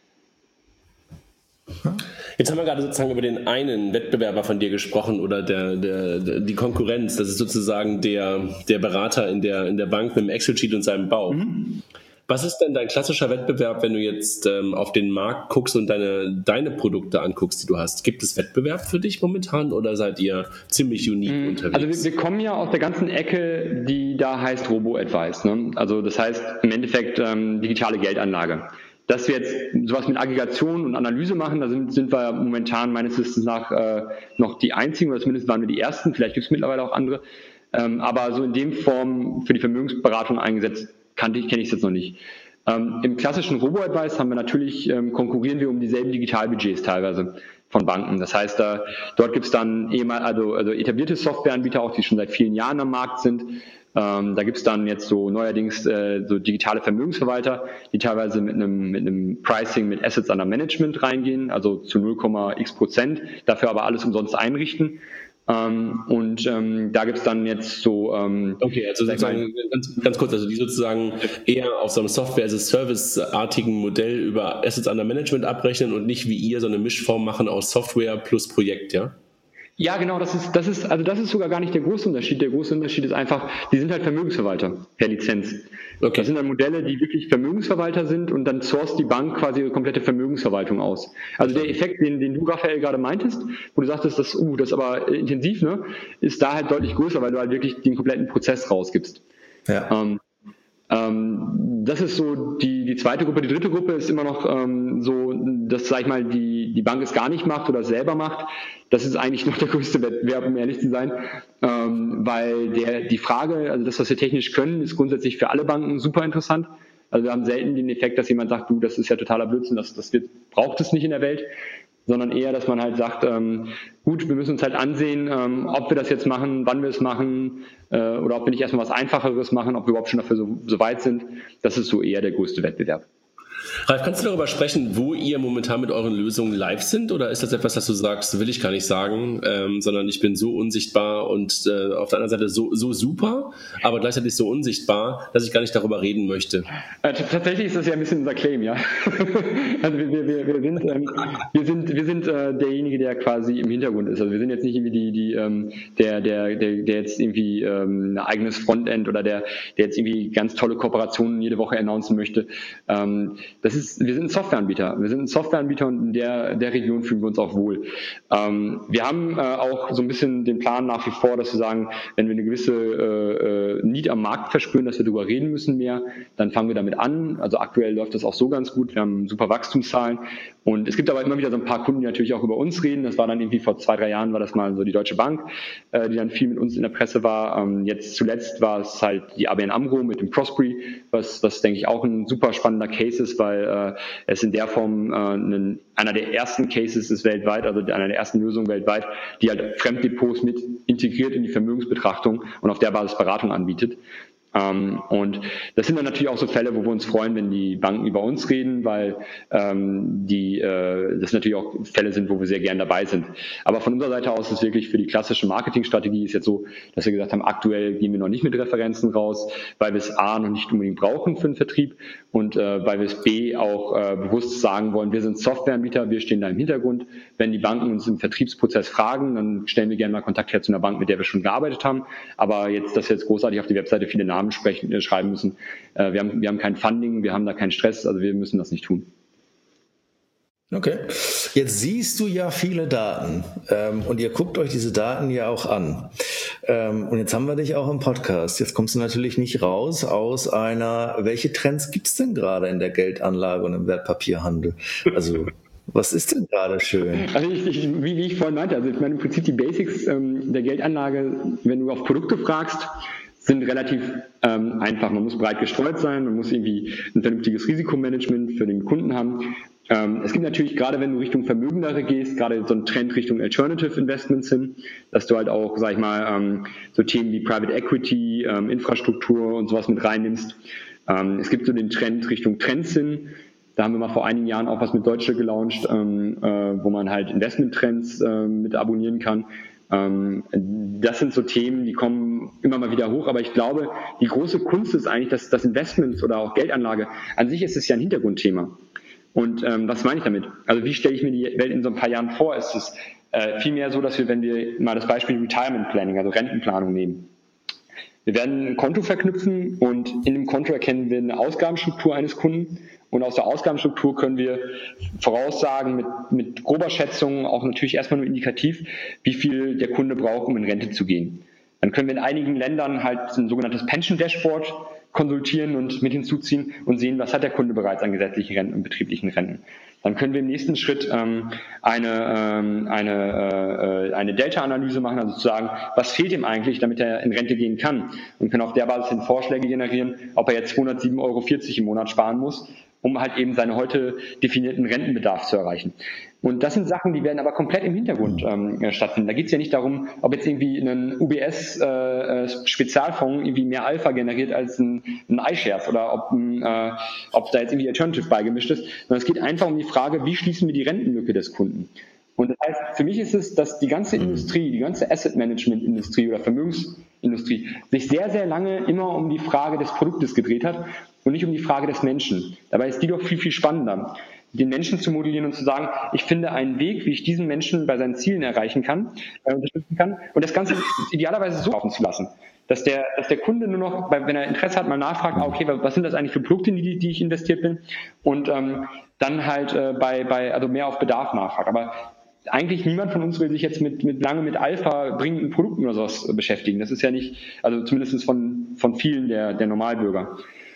Jetzt haben wir gerade sozusagen über den einen Wettbewerber von dir gesprochen oder der, der, der die Konkurrenz. Das ist sozusagen der, der Berater in der, in der Bank mit dem Excel-Sheet und seinem Bauch. Mhm. Was ist denn dein klassischer Wettbewerb, wenn du jetzt ähm, auf den Markt guckst und deine, deine Produkte anguckst, die du hast? Gibt es Wettbewerb für dich momentan oder seid ihr ziemlich unique mhm. unterwegs? Also wir, wir kommen ja aus der ganzen Ecke, die da heißt Robo-Advice. Ne? Also das heißt im Endeffekt ähm, digitale Geldanlage. Dass wir jetzt sowas mit Aggregation und Analyse machen, da sind, sind wir momentan meines Wissens nach äh, noch die einzigen, oder zumindest waren wir die ersten, vielleicht gibt es mittlerweile auch andere, ähm, aber so in dem Form für die Vermögensberatung eingesetzt, kannte ich, kenne ich es jetzt noch nicht. Ähm, Im klassischen Robo-Advice haben wir natürlich, ähm, konkurrieren wir um dieselben Digitalbudgets teilweise von Banken. Das heißt, da, dort gibt es dann ehemal, also, also etablierte Softwareanbieter auch, die schon seit vielen Jahren am Markt sind. Ähm, da gibt's dann jetzt so neuerdings äh, so digitale Vermögensverwalter, die teilweise mit einem mit einem Pricing mit Assets under Management reingehen, also zu null Komma x Prozent, dafür aber alles umsonst einrichten. Ähm, und ähm, da gibt's dann jetzt so... Ähm, okay, also sozusagen ganz, ganz kurz, also die sozusagen eher auf so einem Software-as-a-Service-artigen Modell über Assets under Management abrechnen und nicht wie ihr so eine Mischform machen aus Software plus Projekt, ja? Ja, genau, das ist, das ist, also das ist sogar gar nicht der große Unterschied. Der große Unterschied ist einfach, die sind halt Vermögensverwalter per Lizenz. Okay. Das sind dann Modelle, die wirklich Vermögensverwalter sind und dann sourced die Bank quasi ihre komplette Vermögensverwaltung aus. Also der Effekt, den, den du, Raphael, gerade meintest, wo du sagtest, das, uh, das ist aber intensiv, ne, ist da halt deutlich größer, weil du halt wirklich den kompletten Prozess rausgibst. Ja. Ähm, Ähm, das ist so die, die zweite Gruppe. Die dritte Gruppe ist immer noch ähm, so, dass, sag ich mal, die, die Bank es gar nicht macht oder selber macht. Das ist eigentlich noch der größte Wettbewerb, um ehrlich zu sein, ähm, weil der, die Frage, also das, was wir technisch können, ist grundsätzlich für alle Banken super interessant. Also wir haben selten den Effekt, dass jemand sagt, du, das ist ja totaler Blödsinn, das, das wird, braucht es nicht in der Welt, sondern eher, dass man halt sagt, ähm, gut, wir müssen uns halt ansehen, ähm, ob wir das jetzt machen, wann wir es machen, äh, oder ob wir nicht erstmal was Einfacheres machen, ob wir überhaupt schon dafür so, so weit sind. Das ist so eher der größte Wettbewerb. Ralf, kannst du darüber sprechen, wo ihr momentan mit euren Lösungen live sind? Oder ist das etwas, das du sagst, will ich gar nicht sagen, ähm, sondern ich bin so unsichtbar und äh, auf der anderen Seite so, so super, aber gleichzeitig so unsichtbar, dass ich gar nicht darüber reden möchte? Äh, t- tatsächlich ist das ja ein bisschen unser Claim, ja. Also wir, wir, wir, wir sind, ähm, wir sind, wir sind äh, derjenige, der quasi im Hintergrund ist. Also wir sind jetzt nicht irgendwie die, die ähm, der, der, der, der jetzt irgendwie ähm, ein eigenes Frontend oder der, der jetzt irgendwie ganz tolle Kooperationen jede Woche announcen möchte. Ähm, Das ist, wir sind ein Softwareanbieter. Wir sind ein Softwareanbieter und in der, der Region fühlen wir uns auch wohl. Ähm, wir haben äh, auch so ein bisschen den Plan nach wie vor, dass wir sagen, wenn wir eine gewisse äh, Need am Markt verspüren, dass wir darüber reden müssen mehr, dann fangen wir damit an. Also aktuell läuft das auch so ganz gut. Wir haben super Wachstumszahlen. Und es gibt aber immer wieder so ein paar Kunden, die natürlich auch über uns reden. Das war dann irgendwie vor zwei, drei Jahren war das mal so die Deutsche Bank, äh, die dann viel mit uns in der Presse war. Ähm, jetzt zuletzt war es halt die A B N AMRO mit dem Prospery, was, was denke ich auch ein super spannender Case ist, weil äh, es in der Form äh, einen, einer der ersten Cases ist weltweit, also einer der ersten Lösungen weltweit, die halt Fremddepots mit integriert in die Vermögensbetrachtung und auf der Basis Beratung anbietet. Ähm, und das sind dann natürlich auch so Fälle, wo wir uns freuen, wenn die Banken über uns reden, weil ähm, die äh, das natürlich auch Fälle sind, wo wir sehr gern dabei sind. Aber von unserer Seite aus ist wirklich für die klassische Marketingstrategie ist jetzt so, dass wir gesagt haben, aktuell gehen wir noch nicht mit Referenzen raus, weil wir es A noch nicht unbedingt brauchen für den Vertrieb und äh, weil wir es B auch äh, bewusst sagen wollen, wir sind Softwareanbieter, wir stehen da im Hintergrund. Wenn die Banken uns im Vertriebsprozess fragen, dann stellen wir gerne mal Kontakt her zu einer Bank, mit der wir schon gearbeitet haben. Aber jetzt, dass wir jetzt großartig auf die Webseite viele Namen sprechen, äh, schreiben müssen. Äh, wir haben, wir haben kein Funding, wir haben da keinen Stress, also wir müssen das nicht tun. Okay. Jetzt siehst du ja viele Daten ähm, und ihr guckt euch diese Daten ja auch an. Ähm, und jetzt haben wir dich auch im Podcast. Jetzt kommst du natürlich nicht raus aus einer, welche Trends gibt's denn gerade in der Geldanlage und im Wertpapierhandel? Also was ist denn gerade schön? Also ich, ich, wie, wie ich vorhin meinte, also ich meine im Prinzip die Basics ähm, der Geldanlage, wenn du auf Produkte fragst, sind relativ ähm, einfach. Man muss breit gestreut sein, man muss irgendwie ein vernünftiges Risikomanagement für den Kunden haben. Ähm, es gibt natürlich, gerade wenn du Richtung Vermögendere gehst, gerade so einen Trend Richtung Alternative Investments hin, dass du halt auch, sag ich mal, ähm, so Themen wie Private Equity, ähm, Infrastruktur und sowas mit reinnimmst. Ähm, es gibt so den Trend Richtung Trends hin. Da haben wir mal vor einigen Jahren auch was mit Deutsche gelauncht, ähm, äh, wo man halt Investmenttrends äh, mit abonnieren kann. Ähm, das sind so Themen, die kommen immer mal wieder hoch, aber ich glaube, die große Kunst ist eigentlich, dass das Investment oder auch Geldanlage, an sich ist es ja ein Hintergrundthema. Und ähm, was meine ich damit? Also wie stelle ich mir die Welt in so ein paar Jahren vor? Ist es äh, vielmehr so, dass wir, wenn wir mal das Beispiel Retirement Planning, also Rentenplanung nehmen, wir werden ein Konto verknüpfen und in dem Konto erkennen wir eine Ausgabenstruktur eines Kunden und aus der Ausgabenstruktur können wir voraussagen mit, mit grober Schätzung, auch natürlich erstmal nur indikativ, wie viel der Kunde braucht, um in Rente zu gehen. Dann können wir in einigen Ländern halt ein sogenanntes Pension Dashboard konsultieren und mit hinzuziehen und sehen, was hat der Kunde bereits an gesetzlichen Renten und betrieblichen Renten. Dann können wir im nächsten Schritt ähm, eine, ähm, eine, äh, eine Delta-Analyse machen, also zu sagen, was fehlt ihm eigentlich, damit er in Rente gehen kann, und können auf der Basis hin Vorschläge generieren, ob er jetzt zweihundertsieben Euro vierzig im Monat sparen muss, um halt eben seine heute definierten Rentenbedarf zu erreichen. Und das sind Sachen, die werden aber komplett im Hintergrund ähm, stattfinden. Da geht es ja nicht darum, ob jetzt irgendwie ein U B S-Spezialfonds äh, irgendwie mehr Alpha generiert als ein, ein iShares oder ob, ein, äh, ob da jetzt irgendwie Alternative beigemischt ist, sondern es geht einfach um die Frage, wie schließen wir die Rentenlücke des Kunden. Und das heißt, für mich ist es, dass die ganze Industrie, die ganze Asset-Management-Industrie oder Vermögensindustrie sich sehr, sehr lange immer um die Frage des Produktes gedreht hat und nicht um die Frage des Menschen. Dabei ist die doch viel, viel spannender, den Menschen zu modellieren und zu sagen, ich finde einen Weg, wie ich diesen Menschen bei seinen Zielen erreichen kann, äh, unterstützen kann und das Ganze idealerweise so laufen zu lassen, dass der, dass der Kunde nur noch, wenn er Interesse hat, mal nachfragt, ah, okay, was sind das eigentlich für Produkte, in die, die ich investiert bin, und ähm, dann halt äh, bei, bei, also mehr auf Bedarf nachfragt. Aber eigentlich niemand von uns will sich jetzt mit, mit lange mit Alpha bringenden Produkten oder sowas beschäftigen. Das ist ja nicht, also zumindest von, von vielen der, der Normalbürger.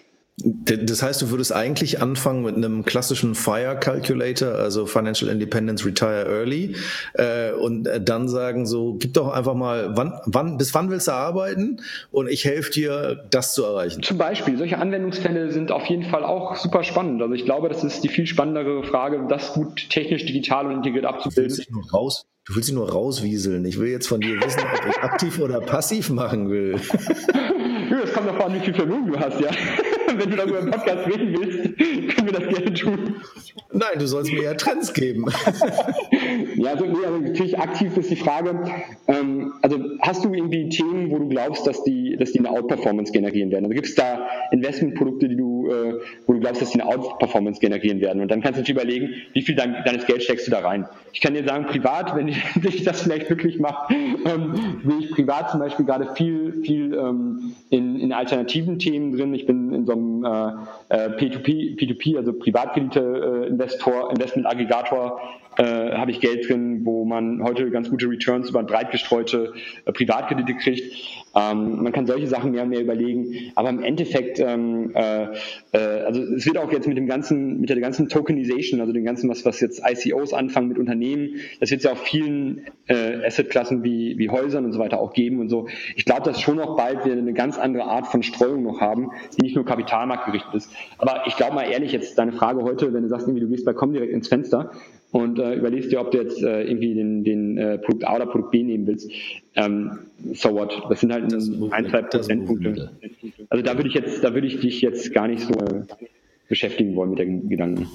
Das heißt, du würdest eigentlich anfangen mit einem klassischen FIRE Calculator, also Financial Independence Retire Early, äh, und dann sagen so, gib doch einfach mal, wann, wann, bis wann willst du arbeiten und ich helfe dir, das zu erreichen. Zum Beispiel, solche Anwendungsfälle sind auf jeden Fall auch super spannend. Also ich glaube, das ist die viel spannendere Frage, das gut technisch, digital und integriert abzubilden. Du willst dich nur raus, du willst dich nur rauswieseln. Ich will jetzt von dir wissen, ob ich aktiv oder passiv machen will. Das kommt davon an, wie viel Vermögen du hast, ja. wenn du darüber im Podcast reden willst, können wir das gerne tun. Nein, du sollst mir ja Trends geben. Ja, also, nee, also natürlich aktiv ist die Frage, ähm, also hast du irgendwie Themen, wo du glaubst, dass die, dass die eine Outperformance generieren werden? Also gibt es da Investmentprodukte, die du, äh, wo du glaubst, dass die eine Outperformance generieren werden? Und dann kannst du natürlich überlegen, wie viel dein, deines Geld steckst du da rein. Ich kann dir sagen, privat, wenn dich das vielleicht glücklich macht, ähm, sehe ich privat zum Beispiel gerade viel, viel ähm, in, in alternativen Themen drin. Ich bin in so einem äh, P zwei P, P zwei P, also Privatkredite-Investor, äh, Investment-Aggregator, äh, habe ich Geld drin, wo man heute ganz gute Returns über breit gestreute äh, Privatkredite kriegt. Ähm, man kann solche Sachen mehr und mehr überlegen, aber im Endeffekt, ähm, äh, äh, also es wird auch jetzt mit dem ganzen, mit der ganzen Tokenization, also dem ganzen, was, was jetzt I C Os anfangen mit Unternehmen, das wird es ja auf vielen äh, Assetklassen wie, wie Häusern und so weiter auch geben und so. Ich glaube, dass schon noch bald wir eine ganz andere Art von Streuung noch haben, die nicht nur kapitalmarktgerichtet ist. Aber ich glaube mal ehrlich, jetzt deine Frage heute, wenn du sagst, irgendwie du gehst bei Comdirect ins Fenster und äh, überlegst dir, ob du jetzt äh, irgendwie den, den äh, Produkt A oder Produkt B nehmen willst. Ähm, so what? Das sind halt das ein, zwei Prozentpunkte. Also da würde ich jetzt, da würde ich dich jetzt gar nicht so äh, beschäftigen wollen mit den Gedanken.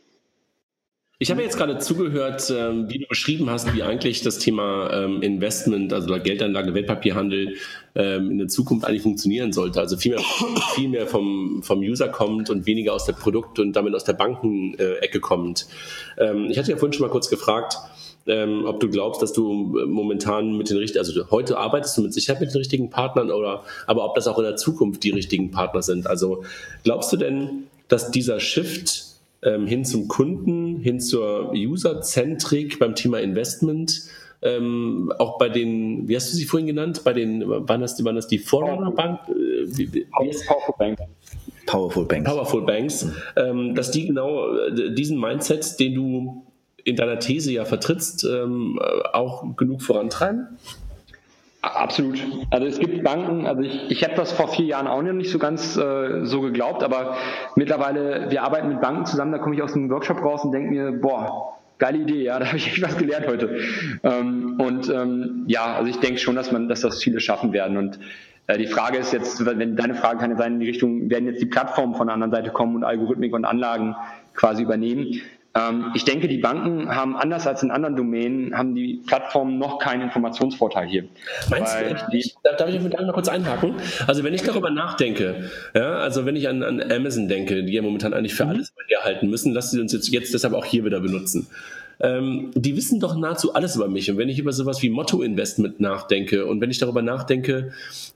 Ich habe jetzt gerade zugehört, ähm, wie du beschrieben hast, wie eigentlich das Thema ähm, Investment, also Geldanlage, Wertpapierhandel ähm, in der Zukunft eigentlich funktionieren sollte. Also viel mehr, viel mehr vom, vom User kommt und weniger aus der Produkt- und damit aus der Bankenecke kommt. Ähm, ich hatte ja vorhin schon mal kurz gefragt, ähm, ob du glaubst, dass du momentan mit den richtigen, also heute arbeitest du mit Sicherheit mit den richtigen Partnern, oder aber ob das auch in der Zukunft die richtigen Partner sind. Also glaubst du denn, dass dieser Shift hin zum Kunden, hin zur User-Zentrik beim Thema Investment, ähm, auch bei den, wie hast du sie vorhin genannt, bei den, waren das, waren das die Forerunner-Bank? Äh, Powerful Bank. Powerful Banks. Powerful Banks, ähm, dass die genau diesen Mindset, den du in deiner These ja vertrittst, ähm, auch genug vorantreiben? Absolut. Also es gibt Banken, also ich, ich habe das vor vier Jahren auch noch nicht so ganz äh, so geglaubt, aber mittlerweile, wir arbeiten mit Banken zusammen, da komme ich aus einem Workshop raus und denke mir, boah, geile Idee, ja, da habe ich echt was gelernt heute. Ähm, und ähm, ja, also ich denke schon, dass man, dass das viele schaffen werden. Und äh, die Frage ist jetzt, wenn deine Frage kann ja sein, in die Richtung, werden jetzt die Plattformen von der anderen Seite kommen und Algorithmik und Anlagen quasi übernehmen. Ich denke, die Banken haben, anders als in anderen Domänen, haben die Plattformen noch keinen Informationsvorteil hier. Meinst du, die, darf ich mit einmal kurz einhaken? Also wenn ich darüber nachdenke, ja, also wenn ich an, an Amazon denke, die ja momentan eigentlich für alles herhalten müssen, lassen sie uns jetzt, jetzt deshalb auch hier wieder benutzen. Ähm, die wissen doch nahezu alles über mich. Und wenn ich über sowas wie Motto-Investment nachdenke und wenn ich darüber nachdenke,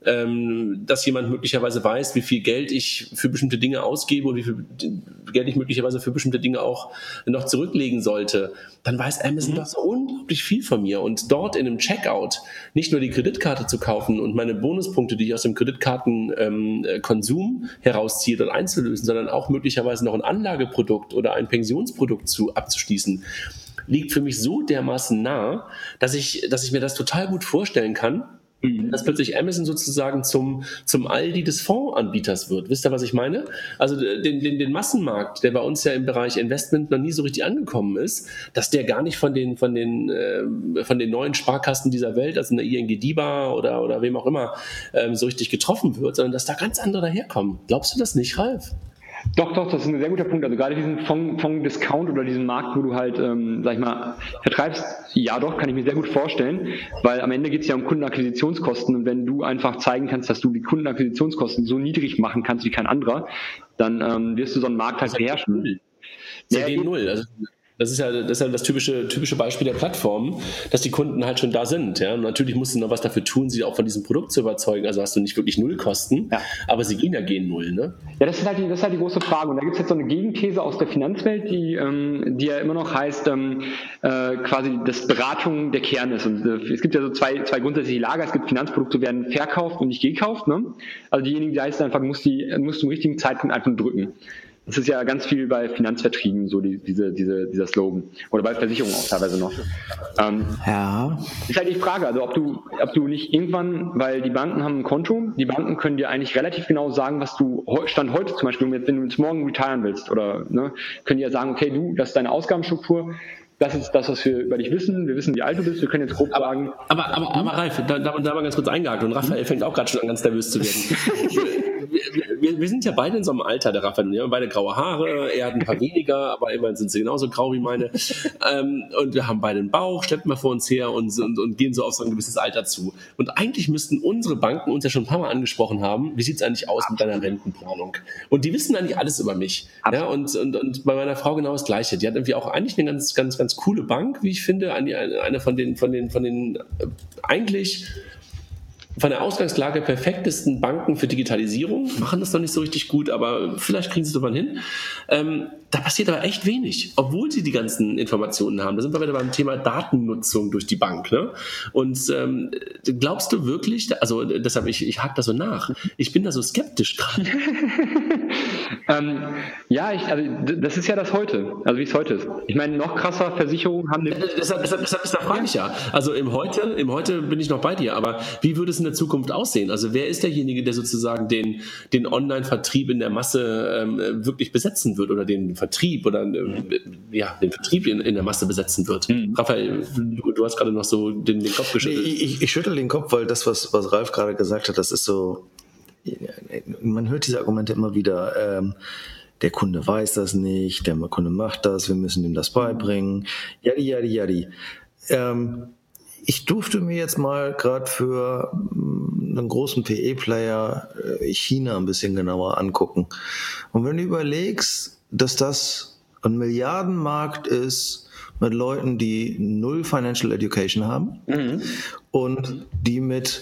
ähm, dass jemand möglicherweise weiß, wie viel Geld ich für bestimmte Dinge ausgebe und wie viel Geld ich möglicherweise für bestimmte Dinge auch noch zurücklegen sollte, dann weiß Amazon mhm. doch so unglaublich viel von mir. Und dort in einem Checkout nicht nur die Kreditkarte zu kaufen und meine Bonuspunkte, die ich aus dem Kreditkartenkonsum ähm, herausziehe und einzulösen, sondern auch möglicherweise noch ein Anlageprodukt oder ein Pensionsprodukt zu abzuschließen, liegt für mich so dermaßen nah, dass ich, dass ich mir das total gut vorstellen kann, mhm. dass plötzlich Amazon sozusagen zum, zum Aldi des Fondsanbieters wird. Wisst ihr, was ich meine? Also den, den, den Massenmarkt, der bei uns ja im Bereich Investment noch nie so richtig angekommen ist, dass der gar nicht von den, von den, äh, von den neuen Sparkassen dieser Welt, also eine I N G DiBa oder, oder wem auch immer, ähm, so richtig getroffen wird, sondern dass da ganz andere daherkommen. Glaubst du das nicht, Ralf? Doch, doch, das ist ein sehr guter Punkt. Also gerade diesen Fonds-Discount oder diesen Markt, wo du halt, ähm, sag ich mal, vertreibst, ja doch, kann ich mir sehr gut vorstellen, weil am Ende geht es ja um Kundenakquisitionskosten und wenn du einfach zeigen kannst, dass du die Kundenakquisitionskosten so niedrig machen kannst wie kein anderer, dann ähm, wirst du so einen Markt halt beherrschen. C D null, also das ist ja das, ist ja das typische, typische Beispiel der Plattformen, dass die Kunden halt schon da sind. Ja? Und natürlich musst du noch was dafür tun, sie auch von diesem Produkt zu überzeugen. Also hast du nicht wirklich Nullkosten, ja. aber sie gehen ja gegen Null. Ne? Ja, das ist, halt die, das ist halt die große Frage. Und da gibt es jetzt so eine Gegenthese aus der Finanzwelt, die, ähm, die ja immer noch heißt, ähm, äh, quasi, dass Beratung der Kern ist. Und äh, es gibt ja so zwei, zwei grundsätzliche Lager. Es gibt Finanzprodukte, werden verkauft und nicht gekauft. Ne? Also diejenigen, die heißt einfach, musst die musst du im richtigen Zeitpunkt einfach drücken. Das ist ja ganz viel bei Finanzvertrieben, so die, diese, diese, dieser Slogan. Oder bei Versicherungen auch teilweise noch. Ähm, ja. Ist halt die Frage, also ob du, ob du nicht irgendwann, weil die Banken haben ein Konto, die Banken können dir eigentlich relativ genau sagen, was du Stand heute zum Beispiel, wenn du jetzt morgen retiren willst, oder ne, können die ja sagen, okay, du, das ist deine Ausgabenstruktur, das ist das, was wir über dich wissen. Wir wissen, wie alt du bist. Wir können jetzt grob aber, sagen. Aber, aber, aber Ralf, da, da, da mal ganz kurz eingehakt. Und Raphael fängt auch gerade schon an, ganz nervös zu werden. wir, wir, wir, wir sind ja beide in so einem Alter, der Raphael. Wir haben beide graue Haare, er hat ein paar weniger, aber immerhin sind sie genauso grau wie meine. Ähm, und wir haben beide einen Bauch, schleppen wir vor uns her und, und, und gehen so auf so ein gewisses Alter zu. Und eigentlich müssten unsere Banken uns ja schon ein paar Mal angesprochen haben, wie sieht's eigentlich aus mit deiner Rentenplanung? Und die wissen eigentlich alles über mich. Ja, und, und, und bei meiner Frau genau das Gleiche. Die hat irgendwie auch eigentlich eine ganz, ganz, ganz coole Bank, wie ich finde, eine von den, von den, von den eigentlich von der Ausgangslage perfektesten Banken für Digitalisierung, machen das noch nicht so richtig gut, aber vielleicht kriegen sie es irgendwann hin. Ähm, da passiert aber echt wenig, obwohl sie die ganzen Informationen haben. Da sind wir wieder beim Thema Datennutzung durch die Bank. Ne? Und ähm, glaubst du wirklich, also deshalb, ich, ich hake da so nach, ich bin da so skeptisch gerade. ähm, ja, ich, also das ist ja das Heute, also wie es heute ist. Ich meine, noch krasser, Versicherungen haben... Deshalb, deshalb, deshalb, deshalb frage ich ja. Also im Heute, im Heute bin ich noch bei dir, aber wie würde es in der Zukunft aussehen? Also wer ist derjenige, der sozusagen den, den Online-Vertrieb in der Masse ähm, wirklich besetzen wird oder den Vertrieb oder ähm, ja, den Vertrieb in, in der Masse besetzen wird? Mhm. Raphael, du, du hast gerade noch so den, den Kopf geschüttelt. Nee, ich, ich schüttel den Kopf, weil das, was, was Ralf gerade gesagt hat, das ist so, man hört diese Argumente immer wieder, ähm, der Kunde weiß das nicht, der Kunde macht das, wir müssen ihm das beibringen, jadi, jadi, jadi. Ähm, Ich durfte mir jetzt mal gerade für einen großen P E-Player China ein bisschen genauer angucken. Und wenn du überlegst, dass das ein Milliardenmarkt ist mit Leuten, die null Financial Education haben mhm. und die mit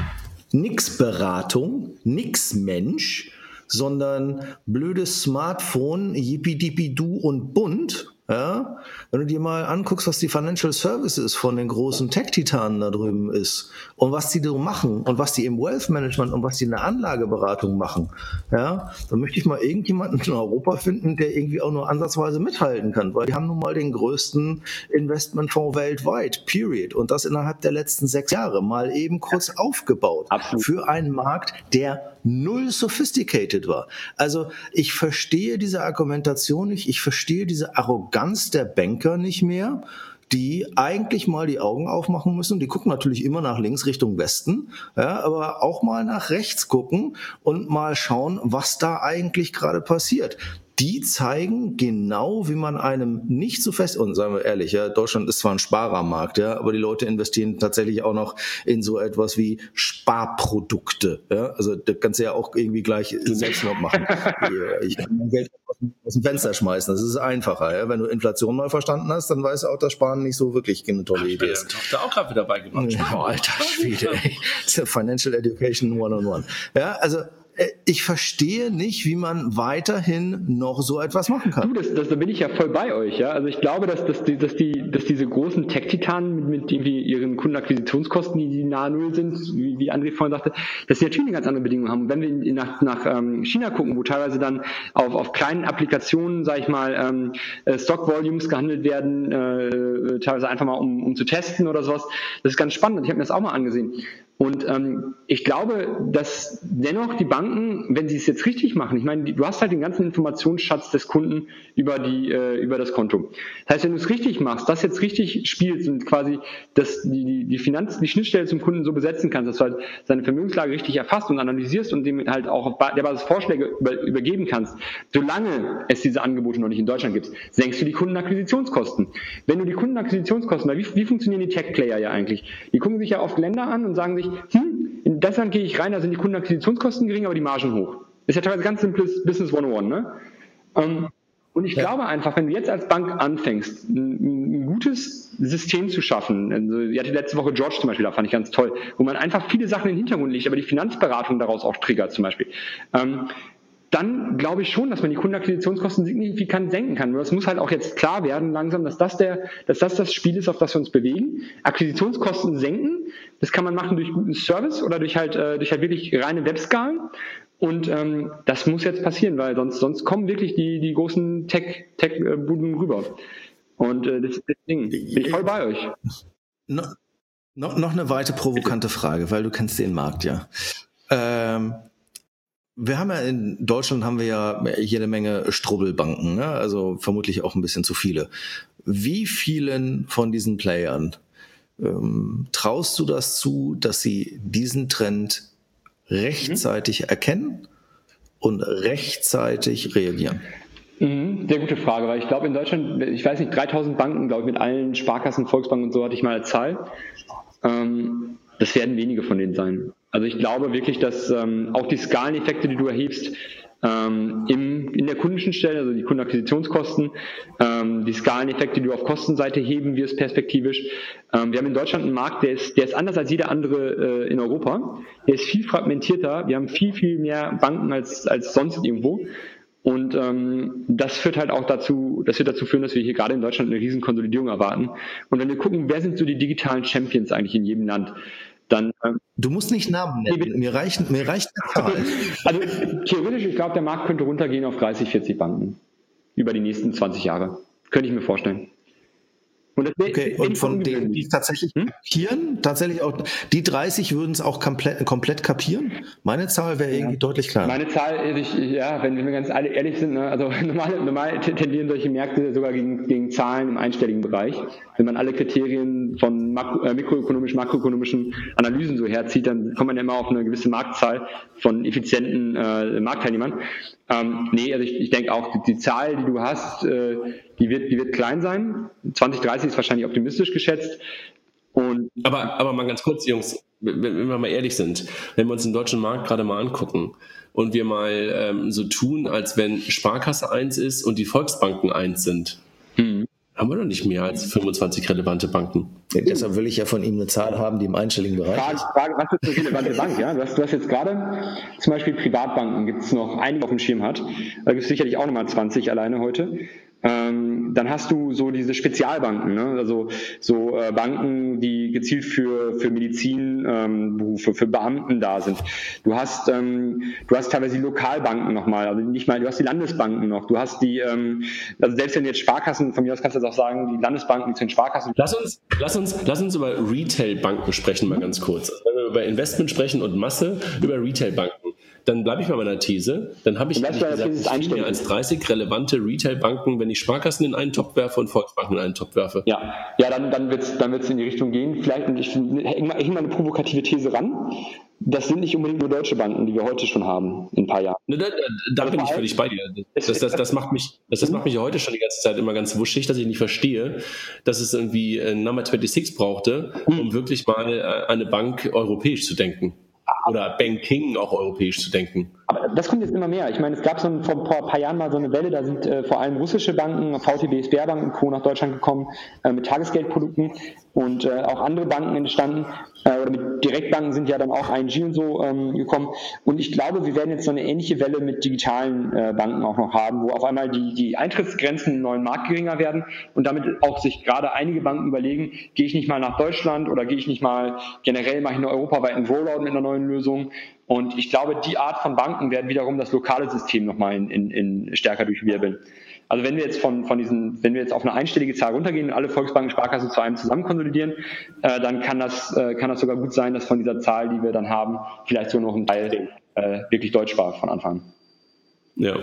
nix Beratung, nix Mensch, sondern blödes Smartphone, Yippie-Dippie-Du und bunt. Ja, wenn du dir mal anguckst, was die Financial Services von den großen Tech-Titanen da drüben ist und was die so machen und was die im Wealth Management und was die in der Anlageberatung machen, ja, dann möchte ich mal irgendjemanden in Europa finden, der irgendwie auch nur ansatzweise mithalten kann, weil die haben nun mal den größten Investmentfonds weltweit, period, und das innerhalb der letzten sechs Jahre mal eben kurz aufgebaut. Absolut. Für einen Markt, der null sophisticated war. Also ich verstehe diese Argumentation nicht, ich verstehe diese Arroganz der Banker nicht mehr, die eigentlich mal die Augen aufmachen müssen. Die gucken natürlich immer nach links Richtung Westen, ja, aber auch mal nach rechts gucken und mal schauen, was da eigentlich gerade passiert. Die zeigen genau, wie man einem nicht so fest, und sagen wir ehrlich, ja, Deutschland ist zwar ein Sparermarkt, ja, aber die Leute investieren tatsächlich auch noch in so etwas wie Sparprodukte, ja, also das kannst du ja auch irgendwie gleich selbst noch machen. Ich kann mein Geld aus dem Fenster schmeißen, das ist einfacher, ja, wenn du Inflation mal verstanden hast, dann weißt du auch, dass Sparen nicht so wirklich eine tolle Idee ist. Ich habe da auch gerade wieder beigebracht. Ja, alter Schwede, ey. Financial Education one on one. Ja, also ich verstehe nicht, wie man weiterhin noch so etwas machen kann. Du, das, das, da bin ich ja voll bei euch. Ja? Also ich glaube, dass, dass, die, dass, die, dass diese großen Tech-Titanen mit, mit irgendwie ihren Kundenakquisitionskosten, die, die nahe Null sind, wie, wie André vorhin sagte, dass sie natürlich ganz andere Bedingungen haben. Und wenn wir in, nach, nach ähm, China gucken, wo teilweise dann auf, auf kleinen Applikationen, sage ich mal, ähm, äh, Stock-Volumes gehandelt werden, äh, teilweise einfach mal um, um zu testen oder sowas, das ist ganz spannend. Ich habe mir das auch mal angesehen. Und ähm, ich glaube, dass dennoch die Banken, wenn sie es jetzt richtig machen, ich meine, die, du hast halt den ganzen Informationsschatz des Kunden über die äh, über das Konto. Das heißt, wenn du es richtig machst, das jetzt richtig spielst und quasi das, die, die, die Finanz, die Schnittstelle zum Kunden so besetzen kannst, dass du halt seine Vermögenslage richtig erfasst und analysierst und dem halt auch auf der Basis Vorschläge über, übergeben kannst, solange es diese Angebote noch nicht in Deutschland gibt, senkst du die Kundenakquisitionskosten. Wenn du die Kundenakquisitionskosten, weil wie, wie funktionieren die Tech-Player ja eigentlich? Die gucken sich ja oft Länder an und sagen sich, hm, in das Land gehe ich rein, da sind die Kundenakquisitionskosten gering, aber die Margen hoch. Ist ja teilweise ganz simples Business hundertundeins, ne? Um, und ich ja. glaube einfach, wenn du jetzt als Bank anfängst, ein, ein gutes System zu schaffen, also, ich hatte letzte Woche George zum Beispiel, da fand ich ganz toll, wo man einfach viele Sachen in den Hintergrund legt, aber die Finanzberatung daraus auch triggert zum Beispiel, um, dann glaube ich schon, dass man die Kundenakquisitionskosten signifikant senken kann. Nur das muss halt auch jetzt klar werden langsam, dass das der, dass das das Spiel ist, auf das wir uns bewegen. Akquisitionskosten senken, das kann man machen durch guten Service oder durch halt, äh, durch halt wirklich reine Webskalen. Und ähm, das muss jetzt passieren, weil sonst, sonst kommen wirklich die, die großen Tech, Tech-Buden rüber. Und äh, das, das Ding, bin ich voll bei euch. No, no, noch eine weitere provokante Frage, weil du kennst den Markt ja. Ähm, Wir haben ja in Deutschland haben wir ja jede Menge Strubbelbanken, ne? Also vermutlich auch ein bisschen zu viele. Wie vielen von diesen Playern ähm, traust du das zu, dass sie diesen Trend rechtzeitig mhm. erkennen und rechtzeitig reagieren? Mhm, sehr gute Frage, weil ich glaube in Deutschland, ich weiß nicht, dreitausend Banken, glaube ich, mit allen Sparkassen, Volksbanken und so hatte ich mal eine Zahl. Ähm, das werden wenige von denen sein. Also ich glaube wirklich, dass ähm, auch die Skaleneffekte, die du erhebst, ähm, im, in der Kundenschnittstelle, also die Kundenakquisitionskosten, ähm, die Skaleneffekte, die du auf Kostenseite heben wirst perspektivisch. Ähm, wir haben in Deutschland einen Markt, der ist, der ist anders als jeder andere äh, in Europa. Der ist viel fragmentierter. Wir haben viel, viel mehr Banken als, als sonst irgendwo. Und ähm, das führt halt auch dazu, das wird dazu führen, dass wir hier gerade in Deutschland eine riesen Konsolidierung erwarten. Und wenn wir gucken, wer sind so die digitalen Champions eigentlich in jedem Land, dann... Ähm, du musst nicht Namen nennen, mir reicht, mir reicht eine Zahl. Also theoretisch, ich glaube, der Markt könnte runtergehen auf dreißig, vierzig Banken über die nächsten zwanzig Jahre. Könnte ich mir vorstellen. Und, das okay, und von denen, die es tatsächlich hm? kapieren, tatsächlich auch, die dreißig würden es auch komplett, komplett kapieren? Meine Zahl wäre irgendwie ja. deutlich kleiner. Meine Zahl, ich, ja, wenn wir ganz alle ehrlich sind, ne, also normal, normal tendieren solche Märkte sogar gegen, gegen Zahlen im einstelligen Bereich. Wenn man alle Kriterien von makro, äh, mikroökonomischen, makroökonomischen Analysen so herzieht, dann kommt man immer auf eine gewisse Marktzahl von effizienten äh, Marktteilnehmern. Ähm, nee, also ich, ich denke auch, die, die Zahl, die du hast, äh, die wird, die wird klein sein. zwanzig dreißig ist wahrscheinlich optimistisch geschätzt. Und aber, aber mal ganz kurz, Jungs, wenn, wenn wir mal ehrlich sind, wenn wir uns den deutschen Markt gerade mal angucken und wir mal ähm, so tun, als wenn Sparkasse eins ist und die Volksbanken eins sind, hm. haben wir doch nicht mehr als fünfundzwanzig relevante Banken. Ja, deshalb will ich ja von ihm eine Zahl haben, die im einstelligen Bereich Frage, ist. Frage, was ist eine relevante Bank? Ja? Du, hast, du hast jetzt gerade zum Beispiel Privatbanken, gibt es noch einige auf dem Schirm hat. Da gibt es sicherlich auch nochmal zwanzig alleine heute. Ähm, dann hast du so diese Spezialbanken, ne? Also so äh, Banken, die gezielt für für Medizinberufe, ähm, für Beamten da sind. Du hast ähm, du hast teilweise die Lokalbanken nochmal, also nicht mal, du hast die Landesbanken noch, du hast die, ähm, also selbst wenn jetzt Sparkassen, von mir aus kannst du jetzt auch sagen, die Landesbanken, die zu den Sparkassen. Lass uns, lass uns, lass uns über Retail-Banken sprechen mal ganz kurz. Wenn wir über Investment sprechen und Masse, über Retail-Banken. Dann bleibe ich bei meiner These. Dann habe ich ehrlich gesagt nicht viel mehr als dreißig relevante Retail-Banken, wenn ich Sparkassen in einen Topf werfe und Volksbanken in einen Topf werfe. Ja, ja, dann, dann wird es dann wird's in die Richtung gehen. Vielleicht, ich hänge mal, häng mal eine provokative These ran. Das sind nicht unbedingt nur deutsche Banken, die wir heute schon haben, in ein paar Jahren. Da, da, da also bin ich völlig bei dir. Das, das, das, macht mich, das, das macht mich heute schon die ganze Zeit immer ganz wuschig, dass ich nicht verstehe, dass es irgendwie Number sechsundzwanzig brauchte, um wirklich mal eine Bank europäisch zu denken. Oder Banking auch europäisch zu denken. Aber das kommt jetzt immer mehr. Ich meine, es gab so ein, vor ein paar Jahren mal so eine Welle, da sind äh, vor allem russische Banken, V T B, Sberbank und Co. nach Deutschland gekommen äh, mit Tagesgeldprodukten und äh, auch andere Banken entstanden. Äh, oder mit Direktbanken sind ja dann auch I N G und so ähm, gekommen. Und ich glaube, wir werden jetzt so eine ähnliche Welle mit digitalen äh, Banken auch noch haben, wo auf einmal die, die Eintrittsgrenzen im neuen Markt geringer werden und damit auch sich gerade einige Banken überlegen, gehe ich nicht mal nach Deutschland oder gehe ich nicht mal generell mache ich einen europaweiten Rollout mit einer neuen Lösung. Und ich glaube, die Art von Banken werden wiederum das lokale System nochmal in, in, in stärker durchwirbeln. Also wenn wir jetzt von, von diesen, wenn wir jetzt auf eine einstellige Zahl runtergehen und alle Volksbanken, Sparkassen zu einem zusammen konsolidieren, äh, dann kann das, äh, kann das sogar gut sein, dass von dieser Zahl, die wir dann haben, vielleicht sogar noch ein Teil äh, wirklich deutsch war von Anfang an. Ja.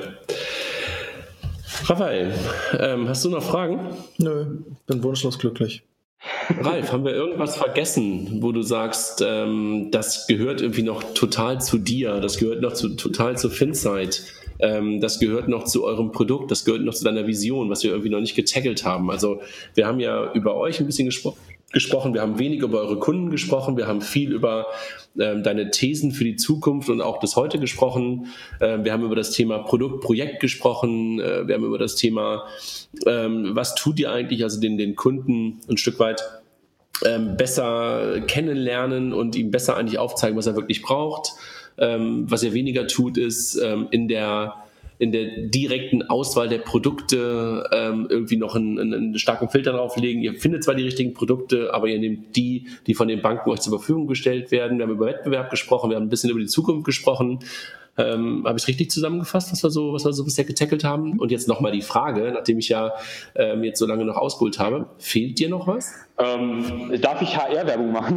Raphael, ähm, hast du noch Fragen? Nö, bin wunschlos glücklich. Ralf, haben wir irgendwas vergessen, wo du sagst, ähm, das gehört irgendwie noch total zu dir, das gehört noch zu, total zu Finsight, ähm, das gehört noch zu eurem Produkt, das gehört noch zu deiner Vision, was wir irgendwie noch nicht getackelt haben. Also wir haben ja über euch ein bisschen gespro- gesprochen, wir haben wenig über eure Kunden gesprochen, wir haben viel über ähm, deine Thesen für die Zukunft und auch das Heute gesprochen, ähm, wir haben über das Thema Produkt, Projekt gesprochen, äh, wir haben über das Thema, ähm, was tut ihr eigentlich, also den, den Kunden ein Stück weit ähm, besser kennenlernen und ihm besser eigentlich aufzeigen, was er wirklich braucht. Ähm, was ihr weniger tut, ist ähm, in der in der direkten Auswahl der Produkte ähm, irgendwie noch einen, einen starken Filter drauflegen. Ihr findet zwar die richtigen Produkte, aber ihr nehmt die, die von den Banken euch zur Verfügung gestellt werden. Wir haben über Wettbewerb gesprochen, wir haben ein bisschen über die Zukunft gesprochen. Ähm, habe ich es richtig zusammengefasst, was wir so, was wir so bisher getackelt haben? Und jetzt nochmal die Frage, nachdem ich ja ähm, jetzt so lange noch ausgeholt habe, fehlt dir noch was? Ähm, darf ich H R-Werbung machen?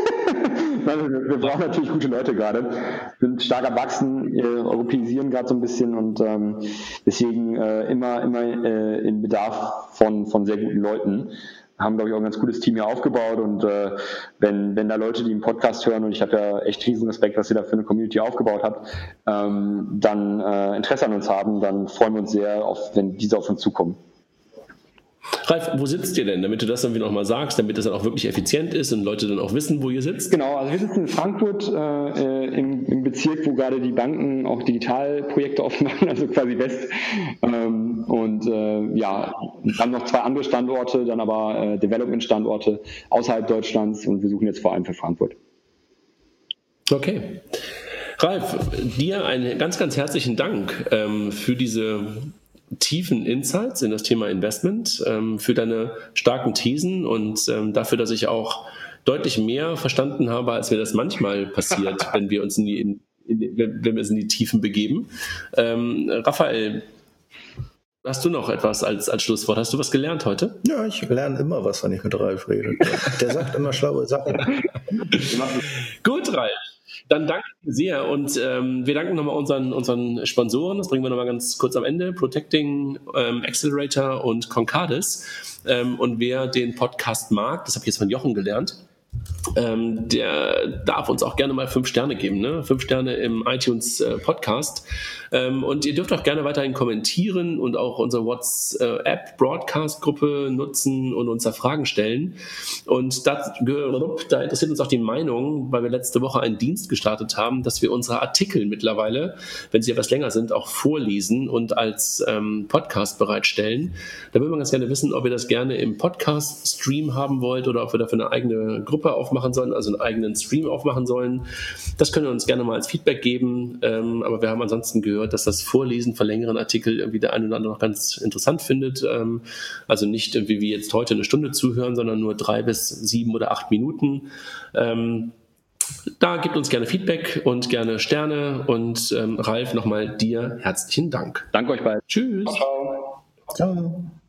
wir, wir brauchen natürlich gute Leute gerade, sind stark am Wachsen, äh, europäisieren gerade so ein bisschen und ähm, deswegen äh, immer, immer äh, in Bedarf von, von sehr guten Leuten. haben, glaube ich, auch ein ganz cooles Team hier aufgebaut und äh, wenn, wenn da Leute, die einen Podcast hören, und ich habe ja echt riesen Respekt, was ihr da für eine Community aufgebaut habt, ähm, dann äh, Interesse an uns haben, dann freuen wir uns sehr, auf, wenn diese auf uns zukommen. Ralf, wo sitzt ihr denn, damit du das dann wieder nochmal sagst, damit das dann auch wirklich effizient ist und Leute dann auch wissen, wo ihr sitzt? Genau, also wir sitzen in Frankfurt äh, im, im Bezirk, wo gerade die Banken auch Digitalprojekte offen machen, also quasi West. Ähm, und äh, ja, dann noch zwei andere Standorte, dann aber äh, Development-Standorte außerhalb Deutschlands und wir suchen jetzt vor allem für Frankfurt. Okay. Ralf, dir einen ganz, ganz herzlichen Dank ähm, für diese tiefen Insights in das Thema Investment, ähm, für deine starken Thesen und ähm, dafür, dass ich auch deutlich mehr verstanden habe, als mir das manchmal passiert, wenn wir uns in die, in, in, wenn wir uns in die Tiefen begeben. Ähm, Raphael, hast du noch etwas als, als Schlusswort? Hast du was gelernt heute? Ja, ich lerne immer was, wenn ich mit Ralf rede. Der sagt immer schlaue Sachen. Gut, Ralf. Dann danke ich dir sehr und ähm, wir danken nochmal unseren, unseren Sponsoren, das bringen wir nochmal ganz kurz am Ende, Protecting, ähm, Accelerator und Concardis. Ähm, und wer den Podcast mag, das habe ich jetzt von Jochen gelernt, ähm, der darf uns auch gerne mal fünf Sterne geben, ne? Fünf Sterne im iTunes äh, Podcast. Ähm, und ihr dürft auch gerne weiterhin kommentieren und auch unsere WhatsApp-Broadcast-Gruppe nutzen und uns da Fragen stellen. Und das, da interessiert uns auch die Meinung, weil wir letzte Woche einen Dienst gestartet haben, dass wir unsere Artikel mittlerweile, wenn sie etwas länger sind, auch vorlesen und als ähm, Podcast bereitstellen. Da würden wir ganz gerne wissen, ob ihr das gerne im Podcast-Stream haben wollt oder ob wir dafür eine eigene Gruppe aufmachen sollen, also einen eigenen Stream aufmachen sollen. Das könnt ihr uns gerne mal als Feedback geben. Ähm, aber wir haben ansonsten gehört, dass das Vorlesen von längeren Artikeln irgendwie der eine oder andere noch ganz interessant findet. Ähm, also nicht irgendwie wie jetzt heute eine Stunde zuhören, sondern nur drei bis sieben oder acht Minuten. Ähm, da gebt uns gerne Feedback und gerne Sterne. Und ähm, Ralf, nochmal dir herzlichen Dank. Danke euch beiden. Tschüss. Ciao. Ciao.